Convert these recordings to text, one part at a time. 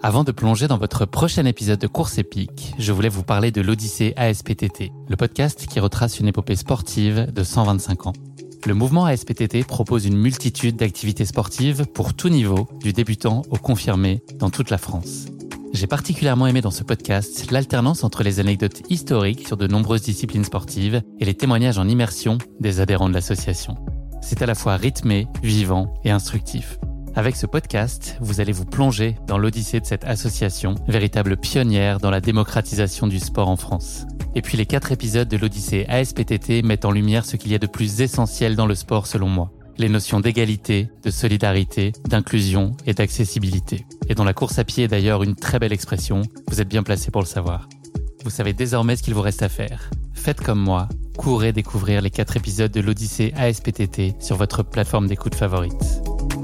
Avant de plonger dans votre prochain épisode de Course épique, je voulais vous parler de l'Odyssée ASPTT, le podcast qui retrace une épopée sportive de 125 ans. Le mouvement ASPTT propose une multitude d'activités sportives pour tout niveau, du débutant au confirmé, dans toute la France. J'ai particulièrement aimé dans ce podcast l'alternance entre les anecdotes historiques sur de nombreuses disciplines sportives et les témoignages en immersion des adhérents de l'association. C'est à la fois rythmé, vivant et instructif. Avec ce podcast, vous allez vous plonger dans l'odyssée de cette association, véritable pionnière dans la démocratisation du sport en France. Et puis les 4 épisodes de l'Odyssée ASPTT mettent en lumière ce qu'il y a de plus essentiel dans le sport selon moi. Les notions d'égalité, de solidarité, d'inclusion et d'accessibilité. Et dont la course à pied est d'ailleurs une très belle expression, vous êtes bien placé pour le savoir. Vous savez désormais ce qu'il vous reste à faire. Faites comme moi, courez découvrir les 4 épisodes de l'Odyssée ASPTT sur votre plateforme d'écoute favorite.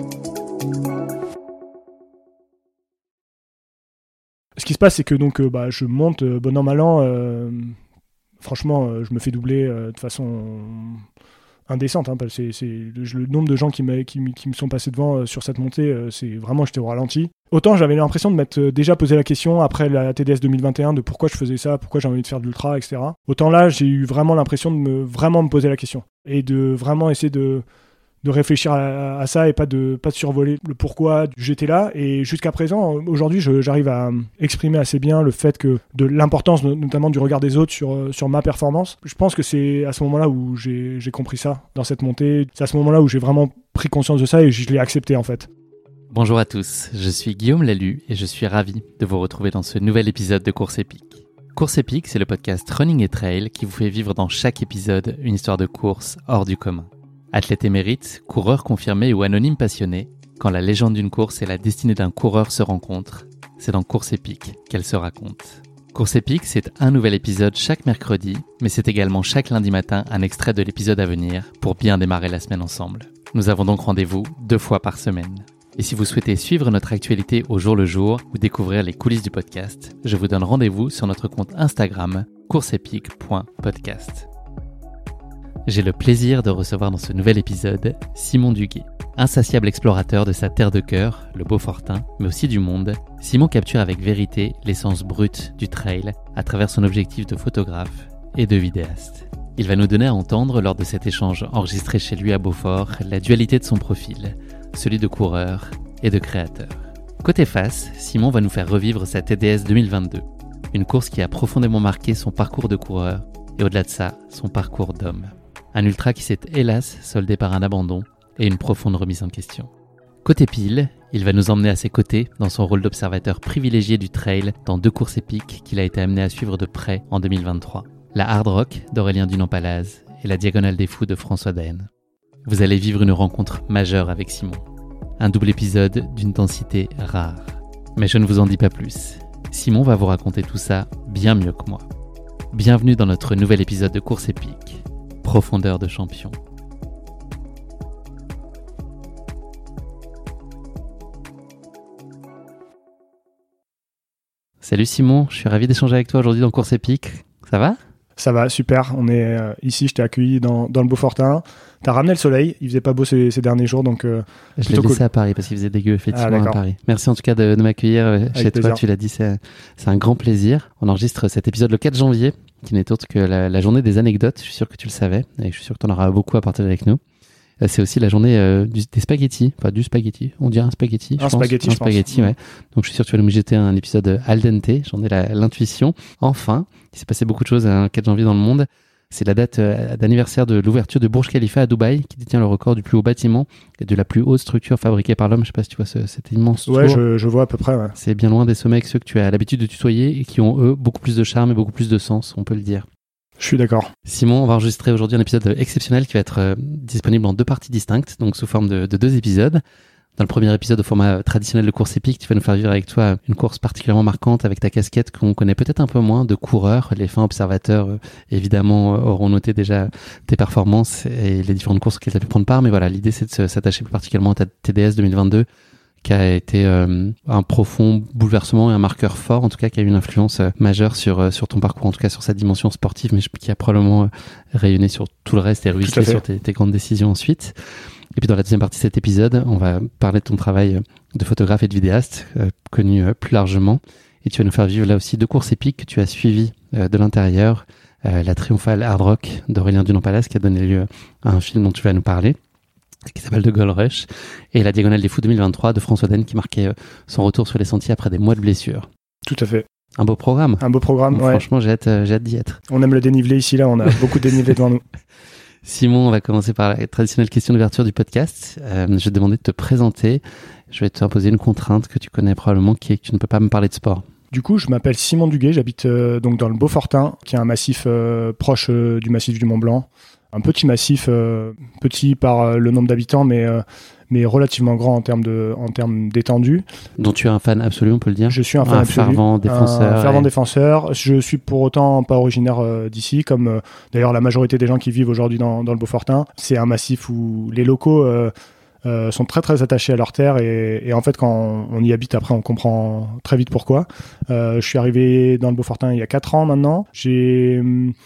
Ce qui se passe, c'est que donc, je monte bon an, mal an. Franchement, je me fais doubler de façon indécente. Parce que c'est le nombre de gens qui me sont passés devant sur cette montée, c'est vraiment, j'étais au ralenti. Autant j'avais l'impression de m'être déjà posé la question après la TDS 2021 de pourquoi je faisais ça, pourquoi j'ai envie de faire de l'ultra, etc. Autant là, j'ai eu vraiment l'impression de me poser la question et de vraiment essayer de réfléchir à ça et pas de survoler le pourquoi j'étais là. Et jusqu'à présent, aujourd'hui, j'arrive à exprimer assez bien le fait que de l'importance notamment du regard des autres sur ma performance. Je pense que c'est à ce moment-là où j'ai compris ça dans cette montée. C'est à ce moment-là où j'ai vraiment pris conscience de ça et je l'ai accepté en fait. Bonjour à tous, je suis Guillaume Lalu et je suis ravi de vous retrouver dans ce nouvel épisode de Course épique. Course épique, c'est le podcast Running et Trail qui vous fait vivre dans chaque épisode une histoire de course hors du commun. Athlète émérite, coureur confirmé ou anonyme passionné, quand la légende d'une course et la destinée d'un coureur se rencontrent, c'est dans Course épique qu'elle se raconte. Course épique, c'est un nouvel épisode chaque mercredi, mais c'est également chaque lundi matin un extrait de l'épisode à venir pour bien démarrer la semaine ensemble. Nous avons donc rendez-vous 2 fois par semaine. Et si vous souhaitez suivre notre actualité au jour le jour ou découvrir les coulisses du podcast, je vous donne rendez-vous sur notre compte Instagram courseepique.podcast. J'ai le plaisir de recevoir dans ce nouvel épisode Simon Duguet. Insatiable explorateur de sa terre de cœur, le Beaufortain, mais aussi du monde, Simon capture avec vérité l'essence brute du trail à travers son objectif de photographe et de vidéaste. Il va nous donner à entendre lors de cet échange enregistré chez lui à Beaufort la dualité de son profil, celui de coureur et de créateur. Côté face, Simon va nous faire revivre sa TDS 2022, une course qui a profondément marqué son parcours de coureur et au-delà de ça, son parcours d'homme. Un ultra qui s'est hélas soldé par un abandon et une profonde remise en question. Côté pile, il va nous emmener à ses côtés dans son rôle d'observateur privilégié du trail dans 2 courses épiques qu'il a été amené à suivre de près en 2023. La Hard Rock d'Aurélien Dunant-Palaz et la Diagonale des Fous de François Daen. Vous allez vivre une rencontre majeure avec Simon. Un double épisode d'une densité rare. Mais je ne vous en dis pas plus. Simon va vous raconter tout ça bien mieux que moi. Bienvenue dans notre nouvel épisode de Course épique. Profondeur de champion. Salut Simon, je suis ravi d'échanger avec toi aujourd'hui dans Course épique. Ça va ? Ça va, super. On est ici, je t'ai accueilli dans le Beaufortain. T'as ramené le soleil, il faisait pas beau ces derniers jours, donc je l'ai laissé à Paris parce qu'il faisait dégueu effectivement à Paris. Merci en tout cas de m'accueillir chez toi, tu l'as dit, c'est un grand plaisir. On enregistre cet épisode le 4 janvier, qui n'est autre que la journée des anecdotes, je suis sûr que tu le savais, et je suis sûr que tu en auras beaucoup à partager avec nous. C'est aussi la journée des spaghettis, enfin du spaghetti, on dirait un spaghetti, je pense. Un spaghetti, ouais. Donc je suis sûr que tu vas nous jeter un épisode al dente, j'en ai l'intuition. Enfin, il s'est passé beaucoup de choses un 4 janvier dans le monde. C'est la date d'anniversaire de l'ouverture de Burj Khalifa à Dubaï, qui détient le record du plus haut bâtiment et de la plus haute structure fabriquée par l'homme. Je sais pas si tu vois cette immense tour. Ouais, je vois à peu près, ouais. C'est bien loin des sommets avec ceux que tu as l'habitude de tutoyer et qui ont, eux, beaucoup plus de charme et beaucoup plus de sens, on peut le dire. Je suis d'accord. Simon, on va enregistrer aujourd'hui un épisode exceptionnel qui va être disponible en 2 parties distinctes, donc sous forme de 2 épisodes. Dans le premier épisode, au format traditionnel de Course épique, tu vas nous faire vivre avec toi une course particulièrement marquante avec ta casquette qu'on connaît peut-être un peu moins de coureur. Les fins observateurs, évidemment, auront noté déjà tes performances et les différentes courses auxquelles tu as pu prendre part. Mais voilà, l'idée, c'est de s'attacher plus particulièrement à ta TDS 2022, qui a été un profond bouleversement et un marqueur fort, en tout cas, qui a eu une influence majeure sur ton parcours, en tout cas sur sa dimension sportive, mais qui a probablement rayonné sur tout le reste et ruisselé sur tes grandes décisions ensuite. Et puis dans la deuxième partie de cet épisode, on va parler de ton travail de photographe et de vidéaste, connu plus largement. Et tu vas nous faire vivre là aussi 2 courses épiques que tu as suivies de l'intérieur. La triomphale Hard Rock d'Aurélien Dunant-Pallas qui a donné lieu à un film dont tu vas nous parler, qui s'appelle The Gold Rush, et la Diagonale des Fous 2023 de François Den qui marquait son retour sur les sentiers après des mois de blessures. Tout à fait. Un beau programme. Un beau programme, ouais. Franchement, j'ai hâte d'y être. On aime le dénivelé ici, là, on a beaucoup de dénivelé devant nous. Simon, on va commencer par la traditionnelle question d'ouverture du podcast. Je vais te demander de te présenter. Je vais t'imposer une contrainte que tu connais probablement, qui est que tu ne peux pas me parler de sport. Du coup, je m'appelle Simon Duguet, j'habite donc dans le Beaufortain, qui est un massif proche du massif du Mont-Blanc. Un petit massif, petit par le nombre d'habitants, mais relativement grand en termes d'étendue. Dont tu es un fan absolu, on peut le dire. Je suis un fan absolu. Fervent défenseur. Un fervent défenseur. Je suis pour autant pas originaire d'ici, comme d'ailleurs la majorité des gens qui vivent aujourd'hui dans le Beaufortain. C'est un massif où les locaux sont très très attachés à leur terre et en fait quand on y habite après on comprend très vite pourquoi. Je suis arrivé dans le Beaufortain il y a 4 ans maintenant. J'ai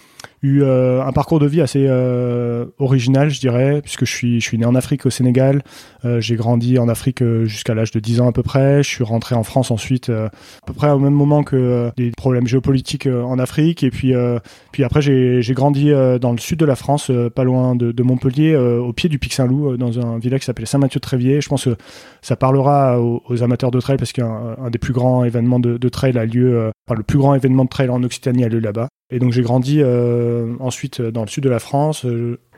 eu un parcours de vie assez original, je dirais, puisque je suis né en Afrique, au Sénégal. J'ai grandi en Afrique jusqu'à l'âge de 10 ans à peu près. Je suis rentré en France ensuite, à peu près au même moment que des problèmes géopolitiques en Afrique. Et puis après, j'ai grandi dans le sud de la France, pas loin de Montpellier, au pied du Pic Saint-Loup, dans un village qui s'appelle Saint-Mathieu-de-Tréviers. Je pense que ça parlera aux amateurs de trail, parce qu'un des plus grands événements de trail a lieu, le plus grand événement de trail en Occitanie a lieu là-bas. Et donc j'ai grandi ensuite dans le sud de la France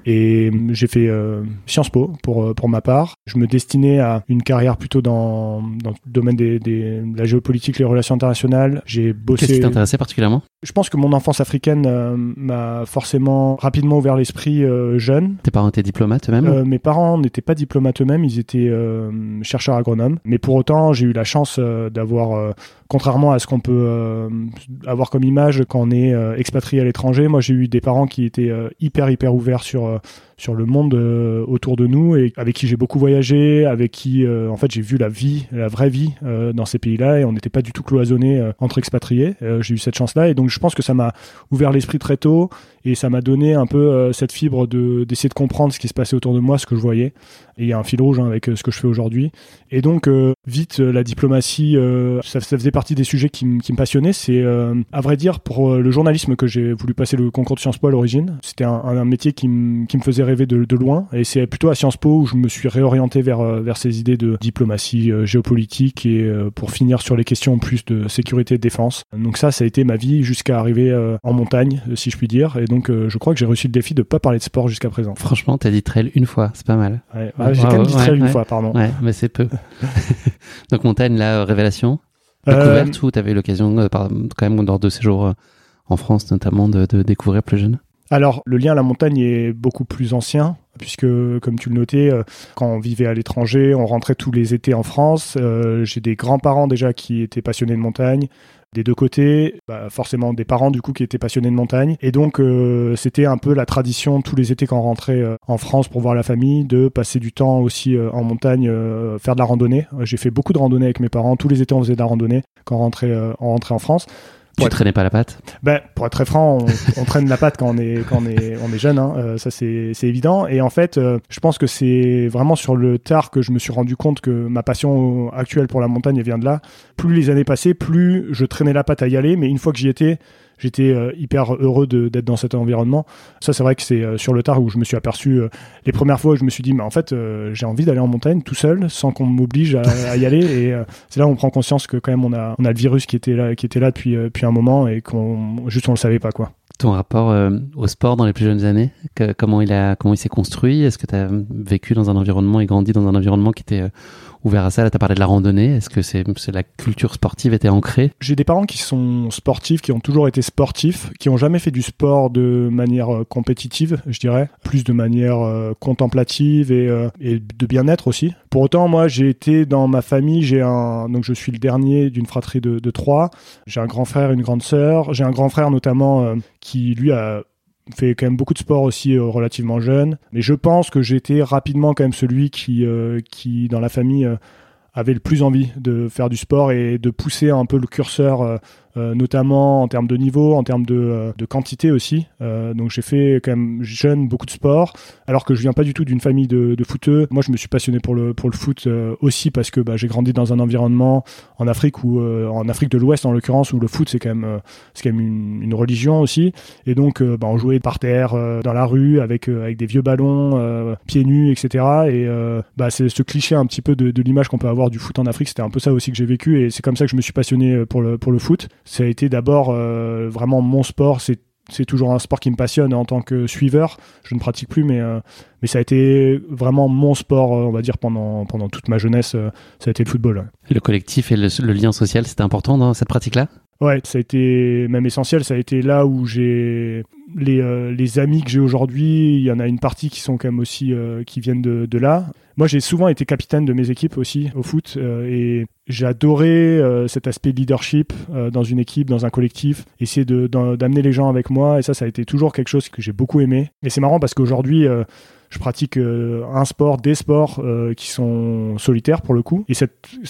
et j'ai fait Sciences Po pour ma part. Je me destinais à une carrière plutôt dans le domaine de la géopolitique, les relations internationales. J'ai bossé. Qu'est-ce qui t'intéressait particulièrement ? Je pense que mon enfance africaine m'a forcément rapidement ouvert l'esprit jeune. Tes parents étaient diplomates eux-mêmes ? Mes parents n'étaient pas diplomates eux-mêmes, ils étaient chercheurs agronomes. Mais pour autant, j'ai eu la chance d'avoir, contrairement à ce qu'on peut avoir comme image quand on est expatrié à l'étranger, moi j'ai eu des parents qui étaient hyper ouverts sur le monde autour de nous et avec qui j'ai beaucoup voyagé, avec qui en fait j'ai vu la vraie vie dans ces pays-là et on n'était pas du tout cloisonnés entre expatriés. J'ai eu cette chance-là et donc je pense que ça m'a ouvert l'esprit très tôt et ça m'a donné un peu cette fibre d'essayer de comprendre ce qui se passait autour de moi, ce que je voyais. Et il y a un fil rouge avec ce que je fais aujourd'hui. Et donc vite la diplomatie, ça faisait partie des sujets qui me passionnaient. C'est à vrai dire pour le journalisme que j'ai voulu passer le concours de Sciences Po à l'origine. C'était un métier qui me faisait rêver de loin et c'est plutôt à Sciences Po où je me suis réorienté vers ces idées de diplomatie géopolitique et pour finir sur les questions plus de sécurité et de défense. Donc ça a été ma vie jusqu'à arriver en montagne, si je puis dire. Et donc je crois que j'ai réussi le défi de pas parler de sport jusqu'à présent. Franchement, t'as dit trail une fois, c'est pas mal. Ouais, j'ai quand même dit trail une fois, pardon. Ouais, mais c'est peu. Donc montagne, là, révélation, découverte ou t'avais eu l'occasion quand même lors de séjours en France notamment de découvrir plus jeune? Alors, le lien à la montagne est beaucoup plus ancien, puisque, comme tu le notais, quand on vivait à l'étranger, on rentrait tous les étés en France. J'ai des grands-parents déjà qui étaient passionnés de montagne. Des deux côtés, forcément des parents du coup qui étaient passionnés de montagne. Et donc, c'était un peu la tradition tous les étés quand on rentrait en France pour voir la famille, de passer du temps aussi en montagne, faire de la randonnée. J'ai fait beaucoup de randonnées avec mes parents. Tous les étés, on faisait de la randonnée quand on rentrait en France. Tu traînais pas la patte ? Pour être très franc, on traîne la patte quand on est jeune, hein. Ça c'est évident. Et en fait, je pense que c'est vraiment sur le tard que je me suis rendu compte que ma passion actuelle pour la montagne vient de là. Plus les années passaient, plus je traînais la patte à y aller. Mais une fois que j'y étais, j'étais hyper heureux d'être dans cet environnement. Ça, c'est vrai que c'est sur le tard où je me suis aperçu, les premières fois où je me suis dit, mais en fait, j'ai envie d'aller en montagne tout seul, sans qu'on m'oblige à y aller. Et c'est là où on prend conscience que quand même, on a le virus qui était là depuis un moment et on le savait pas, quoi. Ton rapport au sport dans les plus jeunes années, comment il s'est construit ? Est-ce que tu as vécu dans un environnement et grandi dans un environnement qui était ouvert à ça ? Là, tu as parlé de la randonnée. Est-ce que c'est la culture sportive était ancrée ? J'ai des parents qui sont sportifs, qui ont toujours été sportifs, qui n'ont jamais fait du sport de manière compétitive, je dirais, plus de manière contemplative et de bien-être aussi. Pour autant, moi, j'ai été dans ma famille, donc je suis le dernier d'une fratrie de 3. J'ai un grand frère et une grande sœur. J'ai un grand frère notamment qui, lui, a fait quand même beaucoup de sport aussi relativement jeune. Mais je pense que j'étais rapidement quand même celui qui dans la famille, avait le plus envie de faire du sport et de pousser un peu le curseur notamment en termes de niveau, en termes de quantité aussi. Donc j'ai fait quand même jeune beaucoup de sport, alors que je viens pas du tout d'une famille de footeux. Moi, je me suis passionné pour le foot aussi parce que j'ai grandi dans un environnement en Afrique en Afrique de l'Ouest en l'occurrence, où le foot c'est quand même une religion aussi. Et donc on jouait par terre, dans la rue, avec des vieux ballons, pieds nus, etc. Et c'est ce cliché un petit peu de l'image qu'on peut avoir du foot en Afrique. C'était un peu ça aussi que j'ai vécu, et c'est comme ça que je me suis passionné pour le foot. Ça a été d'abord vraiment mon sport. C'est toujours un sport qui me passionne en tant que suiveur. Je ne pratique plus, mais ça a été vraiment mon sport, on va dire, pendant toute ma jeunesse. Ça a été le football. Ouais. Le collectif et le lien social, c'était important dans cette pratique-là ? Ouais, ça a été même essentiel. Ça a été là où j'ai les amis que j'ai aujourd'hui. Il y en a une partie qui sont quand même aussi qui viennent de là. Moi, j'ai souvent été capitaine de mes équipes aussi au foot, et j'ai adoré cet aspect leadership dans une équipe, dans un collectif, essayer d'amener les gens avec moi. Et ça a été toujours quelque chose que j'ai beaucoup aimé. Et c'est marrant parce qu'aujourd'hui, je pratique des sports qui sont solitaires pour le coup. Et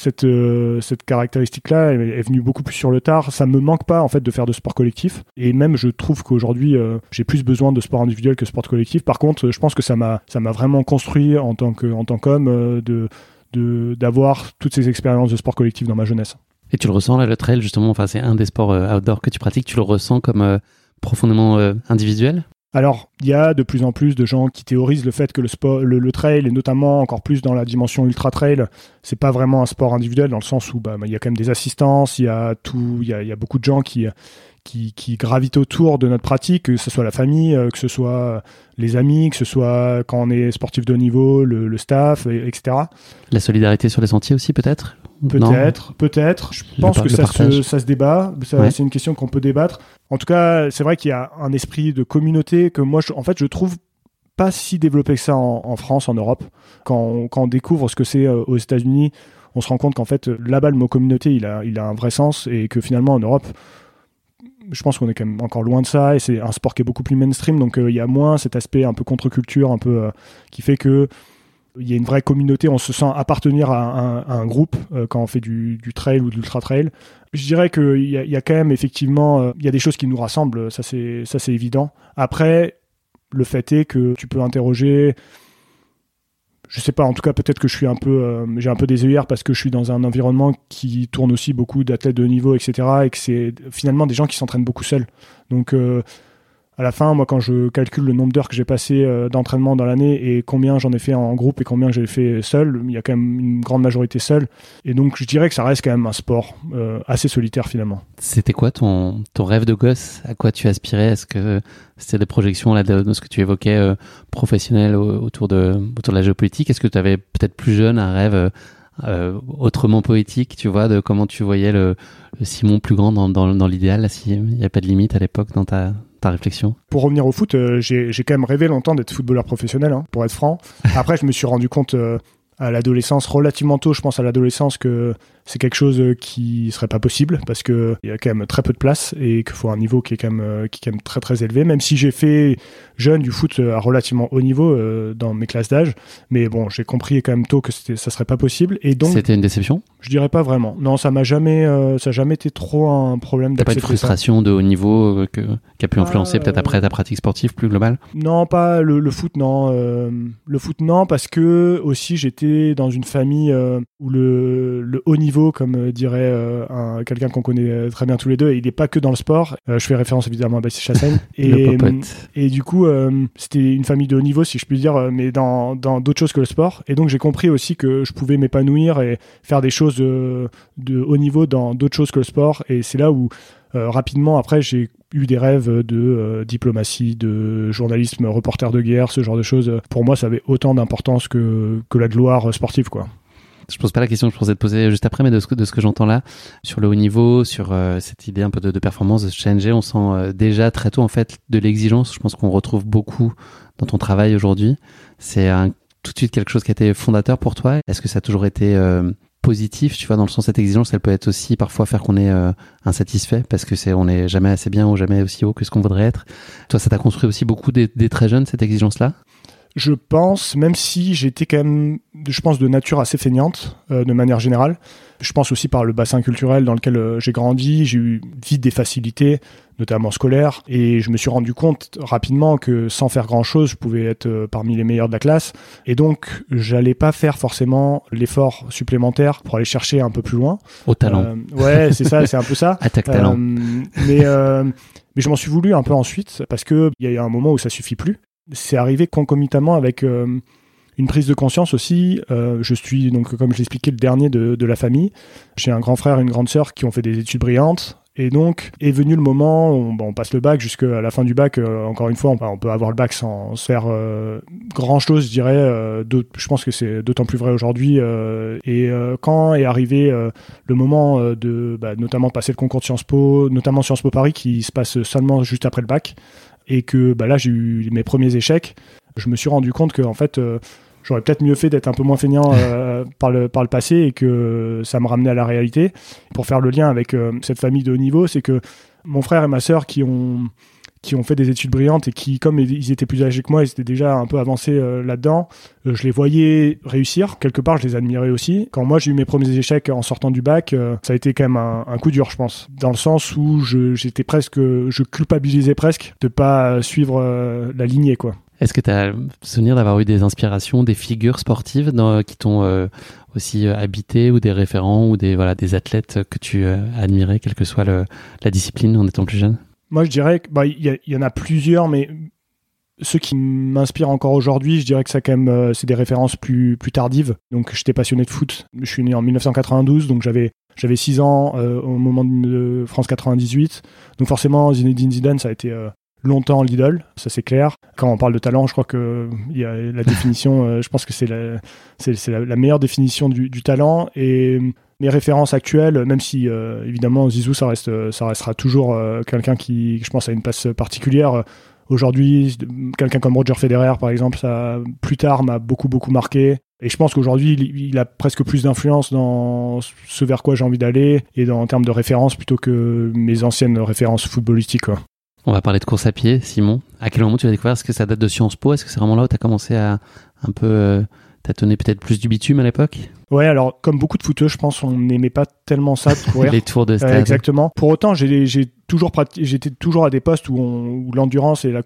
cette caractéristique-là est venue beaucoup plus sur le tard. Ça me manque pas en fait de faire de sport collectif. Et même je trouve qu'aujourd'hui j'ai plus besoin de sport individuel que sport collectif. Par contre, je pense que ça m'a vraiment construit en tant qu'homme d'avoir toutes ces expériences de sport collectif dans ma jeunesse. Et tu le ressens là, le trail justement, enfin c'est un des sports outdoor que tu pratiques. Tu le ressens comme profondément individuel ? Alors, il y a de plus en plus de gens qui théorisent le fait que le trail, et notamment encore plus dans la dimension ultra-trail, c'est pas vraiment un sport individuel, dans le sens où il y a quand même des assistances, il y a beaucoup de gens qui gravitent autour de notre pratique, que ce soit la famille, que ce soit les amis, que ce soit quand on est sportif de haut niveau, le staff, etc. La solidarité sur les sentiers aussi, peut-être ? Peut-être. Je pense que ça se débat. Ouais. C'est une question qu'on peut débattre. En tout cas, c'est vrai qu'il y a un esprit de communauté que moi, je trouve pas si développé que ça en France, en Europe. Quand on découvre ce que c'est aux États-Unis, on se rend compte qu'en fait, là-bas, le mot communauté, il a un vrai sens, et que finalement, en Europe, je pense qu'on est quand même encore loin de ça, et c'est un sport qui est beaucoup plus mainstream, donc il y a moins cet aspect un peu contre-culture, un peu qui fait que il y a une vraie communauté, on se sent appartenir à un groupe quand on fait du trail ou de l'ultra-trail. Je dirais qu'il y a quand même effectivement, il y a des choses qui nous rassemblent, ça c'est évident. Après, le fait est que tu peux interroger, je sais pas, en tout cas peut-être que j'ai un peu des œillères parce que je suis dans un environnement qui tourne aussi beaucoup d'athlètes de haut niveau, etc. et que c'est finalement des gens qui s'entraînent beaucoup seuls. Donc à la fin, moi, quand je calcule le nombre d'heures que j'ai passé d'entraînement dans l'année et combien j'en ai fait en groupe et combien j'ai fait seul, il y a quand même une grande majorité seul. Et donc, je dirais que ça reste quand même un sport assez solitaire finalement. C'était quoi ton rêve de gosse ? À quoi tu aspirais ? Est-ce que c'était des projections là, de ce que tu évoquais professionnel autour de la géopolitique ? Est-ce que tu avais peut-être plus jeune un rêve autrement poétique, tu vois, de comment tu voyais le Simon plus grand dans l'idéal, s'il n'y a pas de limite à l'époque dans ta réflexion ? Pour revenir au foot, j'ai quand même rêvé longtemps d'être footballeur professionnel, pour être franc. Après, je me suis rendu compte à l'adolescence, relativement tôt, je pense à l'adolescence, que c'est quelque chose qui serait pas possible parce que il y a quand même très peu de place et qu'il faut un niveau qui est quand même très très élevé. Même si j'ai fait jeune du foot à relativement haut niveau dans mes classes d'âge, mais bon, j'ai compris quand même tôt que ça serait pas possible. Et donc, c'était une déception ? Je dirais pas vraiment. Non, ça a jamais été trop un problème d'accepter. T'as pas de frustration de haut niveau qui a pu influencer peut-être après ta pratique sportive plus globale ? Non, pas le foot, non. Le foot, non, parce que aussi j'étais dans une famille où le haut niveau, comme dirait quelqu'un qu'on connaît très bien tous les deux, et il n'est pas que dans le sport. Je fais référence évidemment à Baptiste Chassaigne. Et du coup, c'était une famille de haut niveau, si je puis dire, mais dans d'autres choses que le sport. Et donc j'ai compris aussi que je pouvais m'épanouir et faire des choses de haut niveau dans d'autres choses que le sport. Et c'est là où rapidement, après, j'ai eu des rêves de diplomatie, de journalisme, reporter de guerre, ce genre de choses. Pour moi, ça avait autant d'importance que la gloire sportive, quoi. Je pose pas la question que je pensais te poser juste après, mais de ce que j'entends là, sur le haut niveau, sur cette idée un peu de performance, de se challenger, on sent déjà très tôt en fait de l'exigence. Je pense qu'on retrouve beaucoup dans ton travail aujourd'hui. C'est tout de suite quelque chose qui a été fondateur pour toi. Est-ce que ça a toujours été positif, tu vois, dans le sens cette exigence, elle peut être aussi parfois faire qu'on est insatisfait parce que on n'est jamais assez bien ou jamais aussi haut que ce qu'on voudrait être. Toi, ça t'a construit aussi beaucoup dès très jeune, cette exigence-là ? Je pense, même si j'étais quand même, je pense, de nature assez feignante, de manière générale. Je pense aussi par le bassin culturel dans lequel j'ai grandi, j'ai eu vite des facilités, notamment scolaires, et je me suis rendu compte rapidement que sans faire grand-chose, je pouvais être parmi les meilleurs de la classe, et donc j'allais pas faire forcément l'effort supplémentaire pour aller chercher un peu plus loin. Au talent. Ouais, c'est ça, c'est un peu ça. Attaque talent. Mais je m'en suis voulu un peu ensuite, parce qu'il y a eu un moment où ça suffit plus. C'est arrivé concomitamment avec une prise de conscience aussi. Je suis, donc, comme je l'expliquais, le dernier de la famille. J'ai un grand frère et une grande sœur qui ont fait des études brillantes. Et donc, est venu le moment où on passe le bac jusqu'à la fin du bac. Encore une fois, on peut avoir le bac sans faire grand-chose, je dirais. Je pense que c'est d'autant plus vrai aujourd'hui. Quand est arrivé le moment de notamment passer le concours de Sciences Po, notamment Sciences Po Paris, qui se passe seulement juste après le bac, et que là, j'ai eu mes premiers échecs, je me suis rendu compte que, en fait, j'aurais peut-être mieux fait d'être un peu moins feignant par le passé, et que ça me ramenait à la réalité. Pour faire le lien avec cette famille de haut niveau, c'est que mon frère et ma sœur qui ont fait des études brillantes et qui, comme ils étaient plus âgés que moi, ils étaient déjà un peu avancés là-dedans, je les voyais réussir. Quelque part, je les admirais aussi. Quand moi, j'ai eu mes premiers échecs en sortant du bac, ça a été quand même un coup dur, je pense. Dans le sens où je culpabilisais presque de pas suivre la lignée, quoi. Est-ce que tu as le souvenir d'avoir eu des inspirations, des figures sportives qui t'ont aussi habité, ou des référents, ou des athlètes que tu admirais, quelle que soit la discipline, en étant plus jeune? Moi, je dirais qu'il y en a plusieurs, mais ceux qui m'inspirent encore aujourd'hui, je dirais que ça, quand même, c'est des références plus tardives. Donc, j'étais passionné de foot. Je suis né en 1992, donc j'avais 6 ans au moment de France 98. Donc, forcément, Zinedine Zidane, ça a été longtemps l'idole, ça c'est clair. Quand on parle de talent, je crois que il y a la définition, je pense que c'est la meilleure définition du talent. Et mes références actuelles, même si évidemment Zizou, ça restera toujours quelqu'un qui, je pense, a une place particulière. Aujourd'hui, quelqu'un comme Roger Federer, par exemple, ça plus tard m'a beaucoup marqué. Et je pense qu'aujourd'hui, il a presque plus d'influence dans ce vers quoi j'ai envie d'aller, et en termes de références, plutôt que mes anciennes références footballistiques, quoi. On va parler de course à pied, Simon. À quel moment tu as découvert? Est-ce que ça date de Sciences Po? Est-ce que c'est vraiment là où tu as commencé à un peu tâtonner peut-être plus du bitume à l'époque? Ouais, alors comme beaucoup de footeux, je pense on n'aimait pas tellement ça de courir. Les tours de stade. Exactement. Pour autant, j'étais toujours à des postes où l'endurance et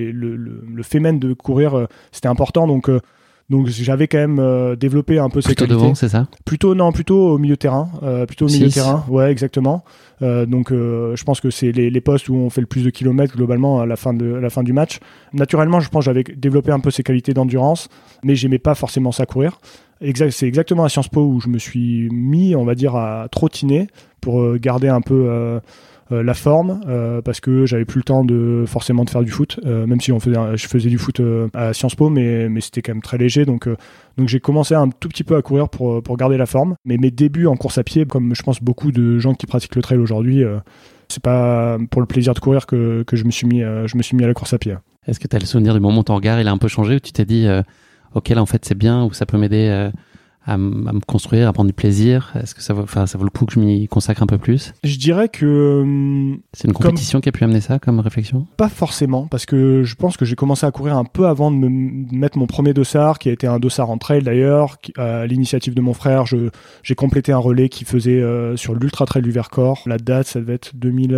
le fait même de courir, c'était important. Donc j'avais quand même développé un peu ces qualités. Plutôt devant, c'est ça? Plutôt au milieu de terrain. Ouais, exactement. Donc je pense que c'est les postes où on fait le plus de kilomètres globalement à la fin du match. Naturellement, je pense que j'avais développé un peu ces qualités d'endurance, mais j'aimais pas forcément ça courir. C'est exactement à Sciences Po où je me suis mis, on va dire, à trottiner pour garder un peu la forme, parce que j'avais plus le temps forcément de faire du foot, même si je faisais du foot à Sciences Po, mais c'était quand même très léger, donc j'ai commencé un tout petit peu à courir pour garder la forme. Mais mes débuts en course à pied, comme je pense beaucoup de gens qui pratiquent le trail aujourd'hui, c'est pas pour le plaisir de courir que je me suis mis à la course à pied. Est-ce que tu as le souvenir du moment où ton regard il a un peu changé, où tu t'es dit ok, là en fait c'est bien, ou ça peut m'aider à me construire, à prendre du plaisir? Est-ce que ça vaut le coup que je m'y consacre un peu plus? Je dirais que c'est une compétition qui a pu amener ça comme réflexion? Pas forcément, parce que je pense que j'ai commencé à courir un peu avant de me mettre mon premier dossard, qui a été un dossard en trail d'ailleurs. À l'initiative de mon frère, j'ai complété un relais qui faisait sur l'Ultra Trail du Vercors. La date, ça devait être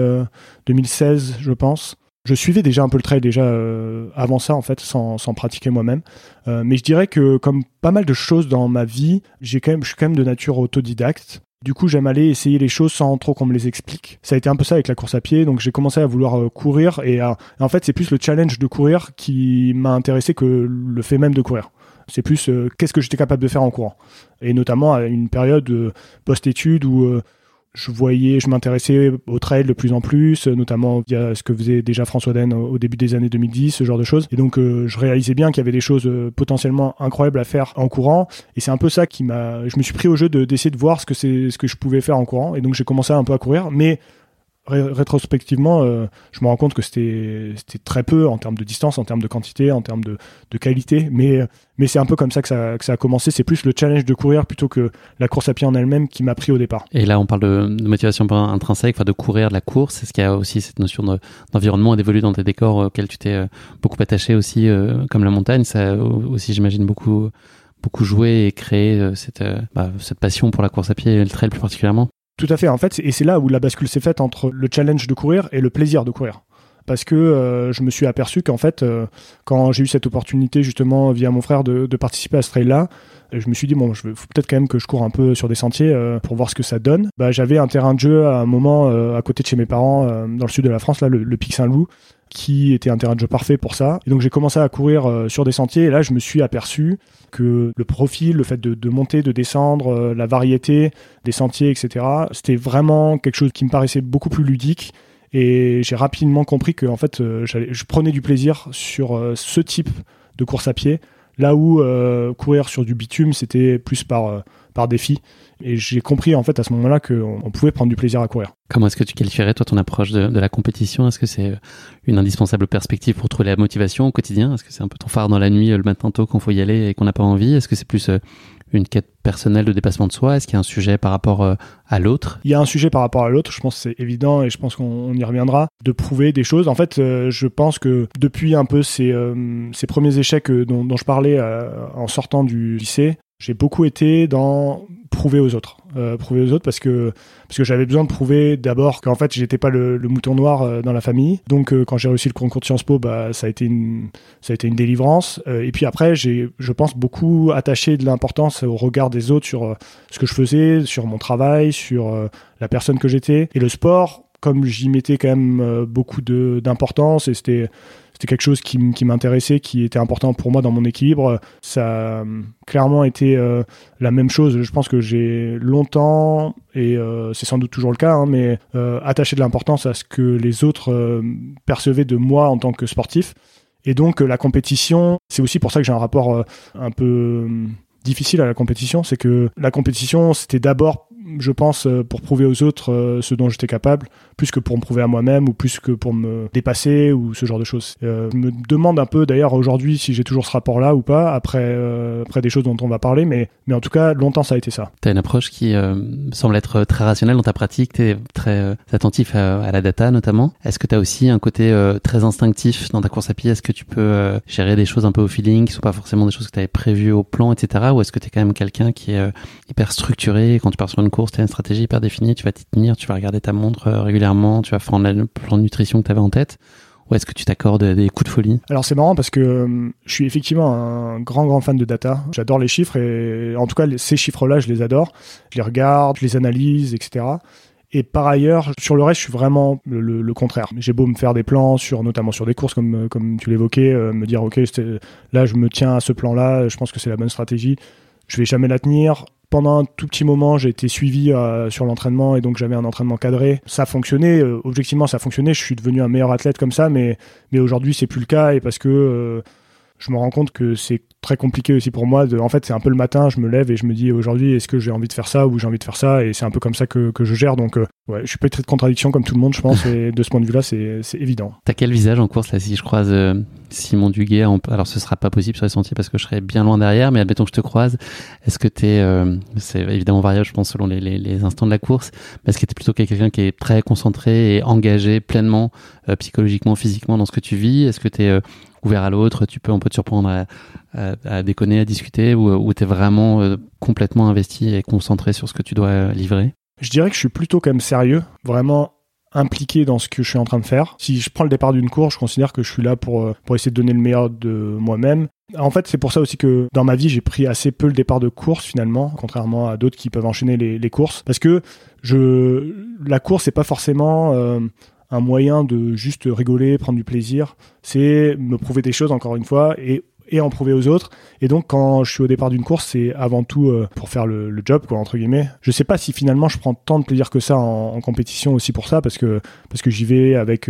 2016, je pense. Je suivais déjà un peu le trail avant ça, en fait, sans pratiquer moi-même. Mais je dirais que, comme pas mal de choses dans ma vie, je suis quand même de nature autodidacte. Du coup, j'aime aller essayer les choses sans trop qu'on me les explique. Ça a été un peu ça avec la course à pied. Donc, j'ai commencé à vouloir courir. Et en fait, c'est plus le challenge de courir qui m'a intéressé que le fait même de courir. C'est plus qu'est-ce que j'étais capable de faire en courant. Et notamment à une période post-études où je m'intéressais au trail de plus en plus, notamment via ce que faisait déjà François Den au début des années 2010, ce genre de choses. Et donc, je réalisais bien qu'il y avait des choses potentiellement incroyables à faire en courant. Et c'est un peu ça je me suis pris au jeu d'essayer de voir ce que je pouvais faire en courant. Et donc, j'ai commencé un peu à courir. Mais rétrospectivement, je me rends compte que c'était très peu en termes de distance, en termes de quantité, en termes de qualité, mais c'est un peu comme ça que ça a commencé. C'est plus le challenge de courir plutôt que la course à pied en elle-même qui m'a pris au départ. Et là, on parle de motivation intrinsèque, enfin de courir, de la course. Est-ce qu'il y a aussi cette notion d'environnement et d'évoluer dans tes décors auxquels tu t'es beaucoup attaché aussi, comme la montagne? Ça aussi, j'imagine, beaucoup joué et créé cette passion pour la course à pied et le trail plus particulièrement. Tout à fait, en fait, et c'est là où la bascule s'est faite entre le challenge de courir et le plaisir de courir. Parce que je me suis aperçu qu'en fait, quand j'ai eu cette opportunité justement via mon frère de participer à ce trail-là, je me suis dit, bon, faut peut-être quand même que je cours un peu sur des sentiers pour voir ce que ça donne. J'avais un terrain de jeu à un moment à côté de chez mes parents, dans le sud de la France, là, le Pic Saint-Loup, qui était un terrain de jeu parfait pour ça. Et donc j'ai commencé à courir sur des sentiers, et là je me suis aperçu que le profil, le fait de monter, de descendre, la variété des sentiers, etc., c'était vraiment quelque chose qui me paraissait beaucoup plus ludique. Et j'ai rapidement compris que en fait, je prenais du plaisir sur ce type de course à pied, là où courir sur du bitume, c'était plus par défi. Et j'ai compris en fait à ce moment-là qu'on pouvait prendre du plaisir à courir. Comment est-ce que tu qualifierais toi ton approche de la compétition? Est-ce que c'est une indispensable perspective pour trouver la motivation au quotidien? Est-ce que c'est un peu ton phare dans la nuit, le matin tôt, qu'on faut y aller et qu'on n'a pas envie? Est-ce que c'est plus une quête personnelle de dépassement de soi? Est-ce qu'il y a un sujet par rapport à l'autre? Il y a un sujet par rapport à l'autre, je pense que c'est évident et je pense qu'on y reviendra, de prouver des choses. En fait, je pense que depuis un peu ces premiers échecs dont je parlais en sortant du lycée, j'ai beaucoup été dans prouver aux autres parce que j'avais besoin de prouver d'abord qu'en fait j'étais pas le mouton noir dans la famille. Donc quand j'ai réussi le concours de Sciences Po, ça a été une délivrance. Et puis après, je pense beaucoup attaché de l'importance au regard des autres sur ce que je faisais, sur mon travail, sur la personne que j'étais. Et le sport, comme j'y mettais quand même beaucoup d'importance, et c'était quelque chose qui m'intéressait, qui était important pour moi dans mon équilibre. Ça a clairement été la même chose. Je pense que j'ai longtemps, et c'est sans doute toujours le cas, mais attaché de l'importance à ce que les autres percevaient de moi en tant que sportif. Et donc la compétition, c'est aussi pour ça que j'ai un rapport un peu difficile à la compétition. C'est que la compétition, c'était d'abord, je pense, pour prouver aux autres ce dont j'étais capable, plus que pour me prouver à moi-même ou plus que pour me dépasser ou ce genre de choses. Je me demande un peu d'ailleurs aujourd'hui si j'ai toujours ce rapport-là ou pas, après des choses dont on va parler, mais en tout cas, longtemps ça a été ça. Tu as une approche qui semble être très rationnelle dans ta pratique, tu es très attentif à la data notamment. Est-ce que tu as aussi un côté très instinctif dans ta course à pied? Est-ce que tu peux gérer des choses un peu au feeling, qui ne sont pas forcément des choses que tu avais prévues au plan, etc. Ou est-ce que tu es quand même quelqu'un qui est hyper structuré? Quand tu pars sur une course, tu as une stratégie hyper définie, tu vas t'y tenir, tu vas regarder ta montre régulièrement, tu vas prendre le plan de nutrition que tu avais en tête? Ou est-ce que tu t'accordes des coups de folie? Alors c'est marrant parce que je suis effectivement un grand fan de data. J'adore les chiffres et en tout cas ces chiffres-là, je les adore. Je les regarde, je les analyse, etc. Et par ailleurs, sur le reste, je suis vraiment le contraire. J'ai beau me faire des plans, notamment sur des courses, comme tu l'évoquais, me dire, OK, là, je me tiens à ce plan-là, je pense que c'est la bonne stratégie. Je vais jamais la tenir. Pendant un tout petit moment, j'ai été suivi sur l'entraînement et donc j'avais un entraînement cadré. Ça fonctionnait, objectivement, ça fonctionnait. Je suis devenu un meilleur athlète comme ça, mais aujourd'hui, c'est plus le cas et parce que je me rends compte que c'est très compliqué aussi pour moi. En fait, c'est un peu le matin, je me lève et je me dis aujourd'hui, est-ce que j'ai envie de faire ça ou j'ai envie de faire ça? Et c'est un peu comme ça que je gère. Donc, ouais, je suis pas très de contradiction comme tout le monde, je pense. Et de ce point de vue-là, c'est évident. T'as quel visage en course là? Si je croise Simon Duguay, alors ce sera pas possible sur les sentiers parce que je serai bien loin derrière, mais admettons que je te croise. Est-ce que c'est évidemment variable, je pense, selon les instants de la course, mais est-ce que t'es plutôt quelqu'un qui est très concentré et engagé pleinement, psychologiquement, physiquement dans ce que tu vis? Est-ce que t'es ouvert à l'autre, on peut te surprendre à déconner, à discuter, ou t'es vraiment complètement investi et concentré sur ce que tu dois livrer? Je dirais que je suis plutôt quand même sérieux, vraiment impliqué dans ce que je suis en train de faire. Si je prends le départ d'une course, je considère que je suis là pour essayer de donner le meilleur de moi-même. En fait, c'est pour ça aussi que dans ma vie, j'ai pris assez peu le départ de course finalement, contrairement à d'autres qui peuvent enchaîner les courses. Parce que la course, c'est pas forcément un moyen de juste rigoler, prendre du plaisir. C'est me prouver des choses, encore une fois, et et en prouver aux autres. Et donc, quand je suis au départ d'une course, c'est avant tout pour faire le job, quoi, entre guillemets. Je sais pas si finalement je prends tant de plaisir que ça en compétition aussi pour ça, parce que j'y vais avec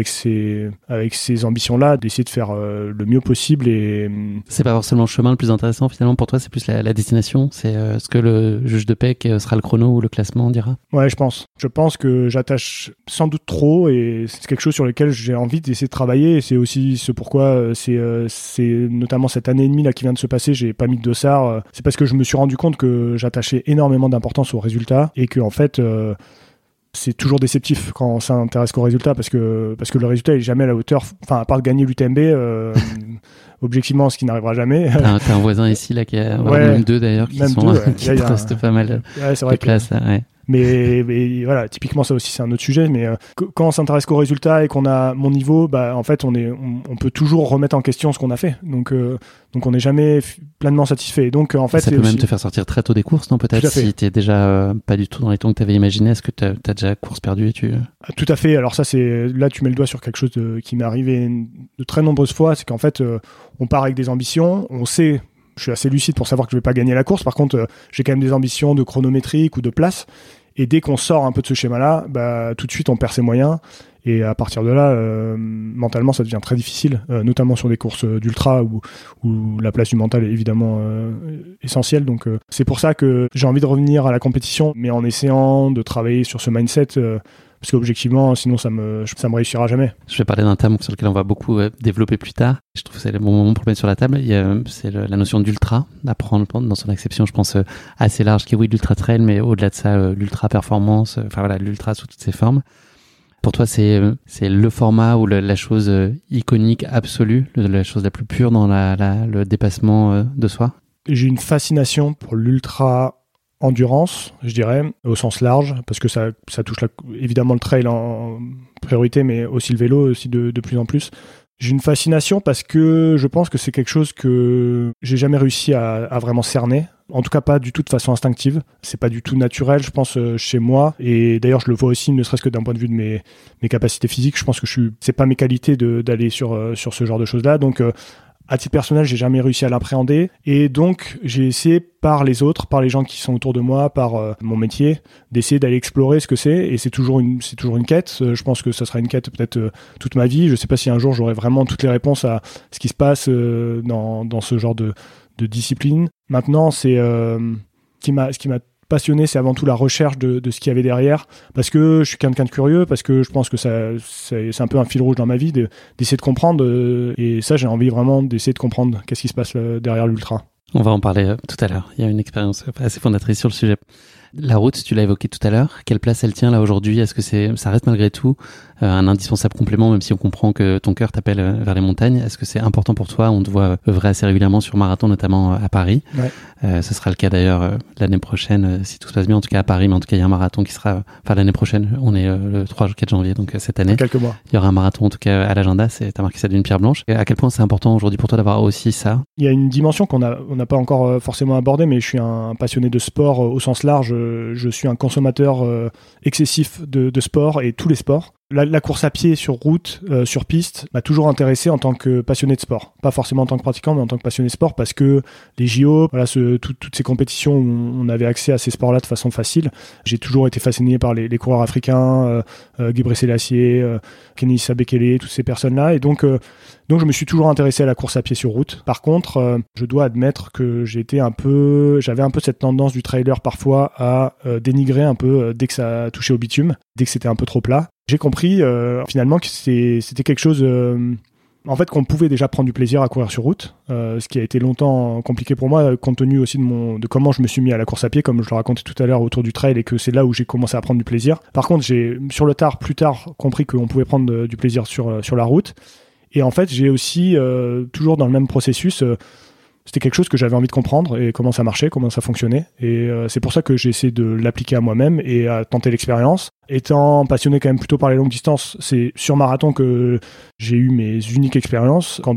ces ambitions-là, d'essayer de faire le mieux possible. Et c'est pas forcément le chemin le plus intéressant finalement pour toi, c'est plus la destination. C'est ce que le juge de PEC sera le chrono ou le classement dira. Ouais, je pense que j'attache sans doute trop, et c'est quelque chose sur lequel j'ai envie d'essayer de travailler. Et c'est aussi ce pourquoi c'est notamment cette année et demie là qui vient de se passer, j'ai pas mis de dossard. C'est parce que je me suis rendu compte que j'attachais énormément d'importance aux résultats, et que en fait c'est toujours déceptif quand on s'intéresse qu'aux résultats, parce que le résultat il est jamais à la hauteur, enfin à part de gagner l'UTMB objectivement, ce qui n'arrivera jamais. T'as un voisin ici là qui a même deux d'ailleurs qui restent pas mal de place là, ouais. Mais voilà, typiquement ça aussi c'est un autre sujet, mais quand on s'intéresse qu'aux résultats et qu'on a mon niveau, en fait on peut toujours remettre en question ce qu'on a fait, donc on n'est jamais pleinement satisfait. Donc en fait ça peut même te faire sortir très tôt des courses, non, peut-être, si t'es déjà pas du tout dans les temps que t'avais imaginé. Est-ce que t'as déjà course perdue et Tout à fait. Alors ça, là tu mets le doigt sur quelque chose qui m'est arrivé de très nombreuses fois, c'est qu'en fait on part avec des ambitions, on sait, je suis assez lucide pour savoir que je vais pas gagner la course. Par contre, j'ai quand même des ambitions de chronométrique ou de place. Et dès qu'on sort un peu de ce schéma-là, tout de suite, on perd ses moyens. Et à partir de là, mentalement, ça devient très difficile, notamment sur des courses d'ultra où la place du mental est évidemment essentielle. Donc, c'est pour ça que j'ai envie de revenir à la compétition, mais en essayant de travailler sur ce mindset. Parce qu'objectivement, sinon ça me réussira jamais. Je vais parler d'un terme sur lequel on va beaucoup développer plus tard. Je trouve que c'est le bon moment pour le mettre sur la table. C'est la notion d'ultra, d'apprendre dans son acception, je pense, assez large, qui est oui, l'ultra trail, mais au-delà de ça, l'ultra performance, l'ultra sous toutes ses formes. Pour toi, c'est le format ou la chose iconique absolue, la chose la plus pure dans le dépassement de soi? J'ai une fascination pour l'ultra endurance, je dirais, au sens large, parce que ça touche évidemment le trail en priorité, mais aussi le vélo aussi de plus en plus. J'ai une fascination parce que je pense que c'est quelque chose que j'ai jamais réussi à vraiment cerner. En tout cas, pas du tout de façon instinctive. C'est pas du tout naturel, je pense, chez moi. Et d'ailleurs, je le vois aussi, ne serait-ce que d'un point de vue de mes capacités physiques. Je pense que c'est pas mes qualités d'aller sur ce genre de choses-là. Donc, à titre personnel, j'ai jamais réussi à l'appréhender, et donc j'ai essayé par les autres, par les gens qui sont autour de moi, par mon métier, d'essayer d'aller explorer ce que c'est. Et c'est toujours une quête. Je pense que ça sera une quête peut-être toute ma vie. Je sais pas si un jour j'aurai vraiment toutes les réponses à ce qui se passe dans ce genre de discipline. Maintenant, c'est ce qui m'a passionné, c'est avant tout la recherche de ce qu'il y avait derrière, parce que je suis quelqu'un de curieux, parce que je pense que c'est un peu un fil rouge dans ma vie d'essayer de comprendre, et ça, j'ai envie vraiment d'essayer de comprendre qu'est-ce qui se passe derrière l'ultra. On va en parler tout à l'heure. Il y a une expérience assez fondatrice sur le sujet. La route, tu l'as évoqué tout à l'heure. Quelle place elle tient là aujourd'hui? Est-ce que ça reste malgré tout un indispensable complément, même si on comprend que ton cœur t'appelle vers les montagnes? Est-ce que c'est important pour toi? On te voit œuvrer assez régulièrement sur marathon, notamment à Paris. Ouais. Ce sera le cas d'ailleurs l'année prochaine, si tout se passe bien, en tout cas à Paris. Mais en tout cas, il y a un marathon qui sera, l'année prochaine. On est le 3-4 janvier, donc cette année. Quelques mois. Il y aura un marathon, en tout cas à l'agenda. T'as marqué ça d'une pierre blanche. Et à quel point c'est important aujourd'hui pour toi d'avoir aussi ça? Il y a une dimension qu'on n'a pas encore forcément abordée, mais je suis un passionné de sport au sens large. Je suis un consommateur excessif de sport, et tous les sports. La course à pied sur route, sur piste, m'a toujours intéressé en tant que passionné de sport. Pas forcément en tant que pratiquant, mais en tant que passionné de sport, parce que les JO, toutes ces compétitions où on avait accès à ces sports-là de façon facile. J'ai toujours été fasciné par les coureurs africains, Gebre Selassie, Kenenisa Bekele, toutes ces personnes-là. Et donc je me suis toujours intéressé à la course à pied sur route. Par contre, je dois admettre que j'avais un peu cette tendance du trailer parfois à dénigrer un peu dès que ça touchait au bitume, dès que c'était un peu trop plat. J'ai compris finalement que c'était quelque chose en fait qu'on pouvait déjà prendre du plaisir à courir sur route, ce qui a été longtemps compliqué pour moi compte tenu aussi de comment je me suis mis à la course à pied, comme je le racontais tout à l'heure autour du trail, et que c'est là où j'ai commencé à prendre du plaisir. Par contre, j'ai plus tard compris qu'on pouvait prendre du plaisir sur la route, et en fait j'ai aussi toujours dans le même processus c'était quelque chose que j'avais envie de comprendre, et comment ça marchait, comment ça fonctionnait. Et c'est pour ça que j'ai essayé de l'appliquer à moi-même et à tenter l'expérience. Étant passionné quand même plutôt par les longues distances, c'est sur marathon que j'ai eu mes uniques expériences. En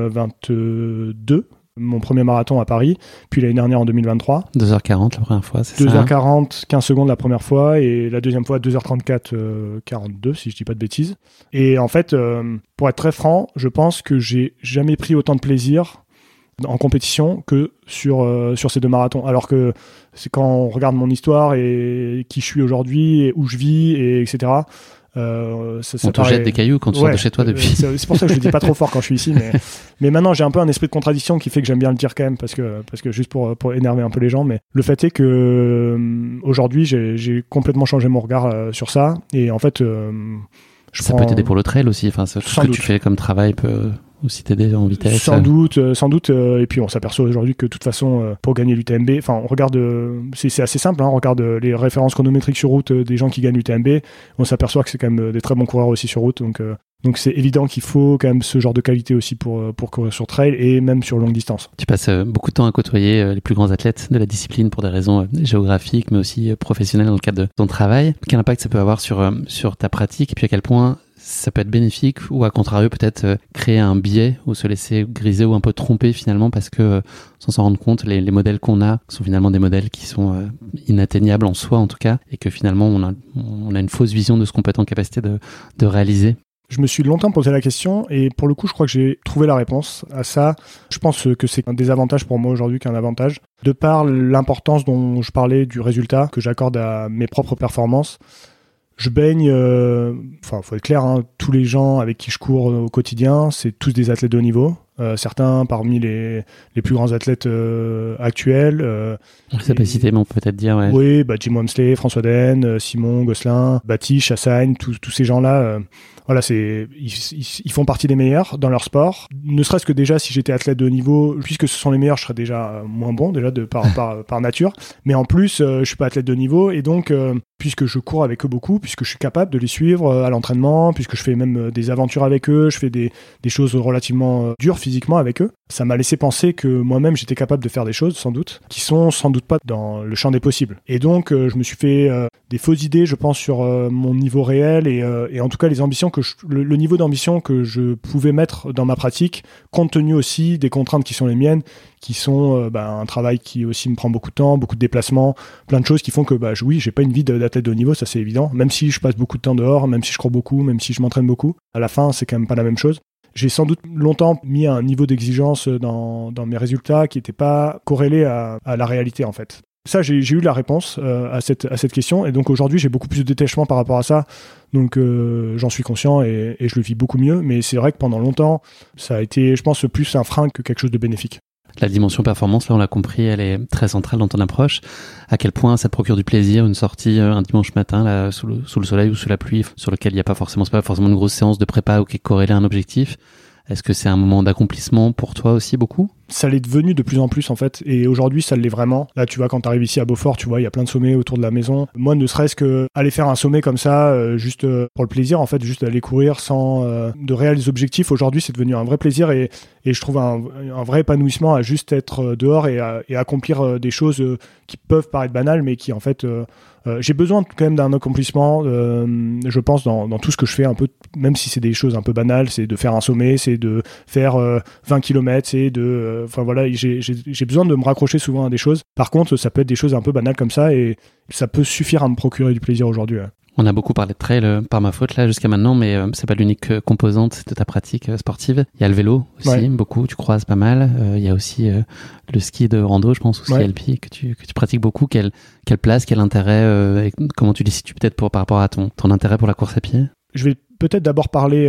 2022, mon premier marathon à Paris, puis l'année dernière en 2023. 2h40 la première fois, c'est 2h40, 15 secondes la première fois, et la deuxième fois 2h34, 42 si je dis pas de bêtises. Et en fait, pour être très franc, je pense que j'ai jamais pris autant de plaisir en compétition que sur ces 2 marathons. Alors que c'est quand on regarde mon histoire et qui je suis aujourd'hui, et où je vis, et etc. On te jette des cailloux quand tu sors de chez toi depuis. C'est pour ça que je le dis pas trop fort quand je suis ici, mais maintenant j'ai un peu un esprit de contradiction qui fait que j'aime bien le dire quand même, parce que juste pour énerver un peu les gens. Mais le fait est que aujourd'hui j'ai complètement changé mon regard sur ça, et en fait ça peut t'aider pour le trail aussi. Enfin, tout ce que tu fais comme travail peut aussi t'aider en vitesse. Sans doute. Et puis on s'aperçoit aujourd'hui que de toute façon, pour gagner l'UTMB, enfin on regarde, c'est assez simple, on regarde les références chronométriques sur route des gens qui gagnent l'UTMB, on s'aperçoit que c'est quand même des très bons coureurs aussi sur route. Donc c'est évident qu'il faut quand même ce genre de qualité aussi pour courir sur trail et même sur longue distance. Tu passes beaucoup de temps à côtoyer les plus grands athlètes de la discipline pour des raisons géographiques, mais aussi professionnelles dans le cadre de ton travail. Quel impact ça peut avoir sur ta pratique, et puis à quel point ça peut être bénéfique, ou à contrario peut-être créer un biais ou se laisser griser ou un peu tromper finalement, parce que sans s'en rendre compte, les modèles qu'on a sont finalement des modèles qui sont inatteignables en soi en tout cas, et que finalement on a une fausse vision de ce qu'on peut être en capacité de réaliser. Je me suis longtemps posé la question, et pour le coup, je crois que j'ai trouvé la réponse à ça. Je pense que c'est un désavantage pour moi aujourd'hui qu'un avantage. De par l'importance dont je parlais du résultat que j'accorde à mes propres performances, je baigne, faut être clair, tous les gens avec qui je cours au quotidien, c'est tous des athlètes de haut niveau. Certains parmi les plus grands athlètes actuels. On les a pas cités, mais on peut peut-être dire, ouais. Oui, Jim Wamsley, François Den, Simon, Gosselin, Bati, Chassagne, tous ces gens-là, voilà, ils font partie des meilleurs dans leur sport. Ne serait-ce que déjà, si j'étais athlète de haut niveau, puisque ce sont les meilleurs, je serais déjà moins bon, déjà par nature. Mais en plus, je suis pas athlète de haut niveau, et donc, puisque je cours avec eux beaucoup, puisque je suis capable de les suivre à l'entraînement, puisque je fais même des aventures avec eux, je fais des choses relativement dures physiquement avec eux, ça m'a laissé penser que moi-même j'étais capable de faire des choses, sans doute, qui sont sans doute pas dans le champ des possibles. Et donc je me suis fait des fausses idées, je pense, sur mon niveau réel, et en tout cas les ambitions le niveau d'ambition que je pouvais mettre dans ma pratique, compte tenu aussi des contraintes qui sont les miennes, qui sont un travail qui aussi me prend beaucoup de temps, beaucoup de déplacements, plein de choses qui font que oui, j'ai pas une vie d'athlète de haut niveau, ça c'est évident. Même si je passe beaucoup de temps dehors, même si je cours beaucoup, même si je m'entraîne beaucoup, à la fin c'est quand même pas la même chose. J'ai sans doute longtemps mis un niveau d'exigence dans mes résultats qui n'était pas corrélé à la réalité en fait. Ça, j'ai eu la réponse à cette question, et donc aujourd'hui j'ai beaucoup plus de détachement par rapport à ça, donc j'en suis conscient et je le vis beaucoup mieux, mais c'est vrai que pendant longtemps ça a été, je pense, plus un frein que quelque chose de bénéfique. La dimension performance, là on l'a compris, elle est très centrale dans ton approche. À quel point ça te procure du plaisir, une sortie un dimanche matin là, sous le soleil ou sous la pluie, sur lequel il n'y a pas forcément une grosse séance de prépa ou qui est corrélée à un objectif. Est-ce que c'est un moment d'accomplissement pour toi aussi beaucoup ? Ça l'est devenu de plus en plus en fait, et aujourd'hui ça l'est vraiment. Là tu vois, quand tu arrives ici à Beaufort, tu vois, il y a plein de sommets autour de la maison. Moi, ne serait-ce que aller faire un sommet comme ça, juste pour le plaisir en fait, juste aller courir sans de réels objectifs, aujourd'hui c'est devenu un vrai plaisir, et je trouve un vrai épanouissement à juste être dehors et accomplir des choses qui peuvent paraître banales, mais qui en fait... j'ai besoin quand même d'un accomplissement, je pense, dans tout ce que je fais, un peu, même si c'est des choses un peu banales, c'est de faire un sommet, c'est de faire 20 km, c'est de... voilà, j'ai besoin de me raccrocher souvent à des choses. Par contre, ça peut être des choses un peu banales comme ça, et ça peut suffire à me procurer du plaisir aujourd'hui. Ouais. On a beaucoup parlé de trail par ma faute là jusqu'à maintenant, mais c'est pas l'unique composante de ta pratique sportive. Il y a le vélo aussi, beaucoup, tu croises pas mal. Il y a aussi le ski de rando, je pense, ou ski alpi que tu pratiques beaucoup. Quelle place, quel intérêt, et comment tu les situes peut-être par rapport à ton intérêt pour la course à pied ? Je vais peut-être d'abord parler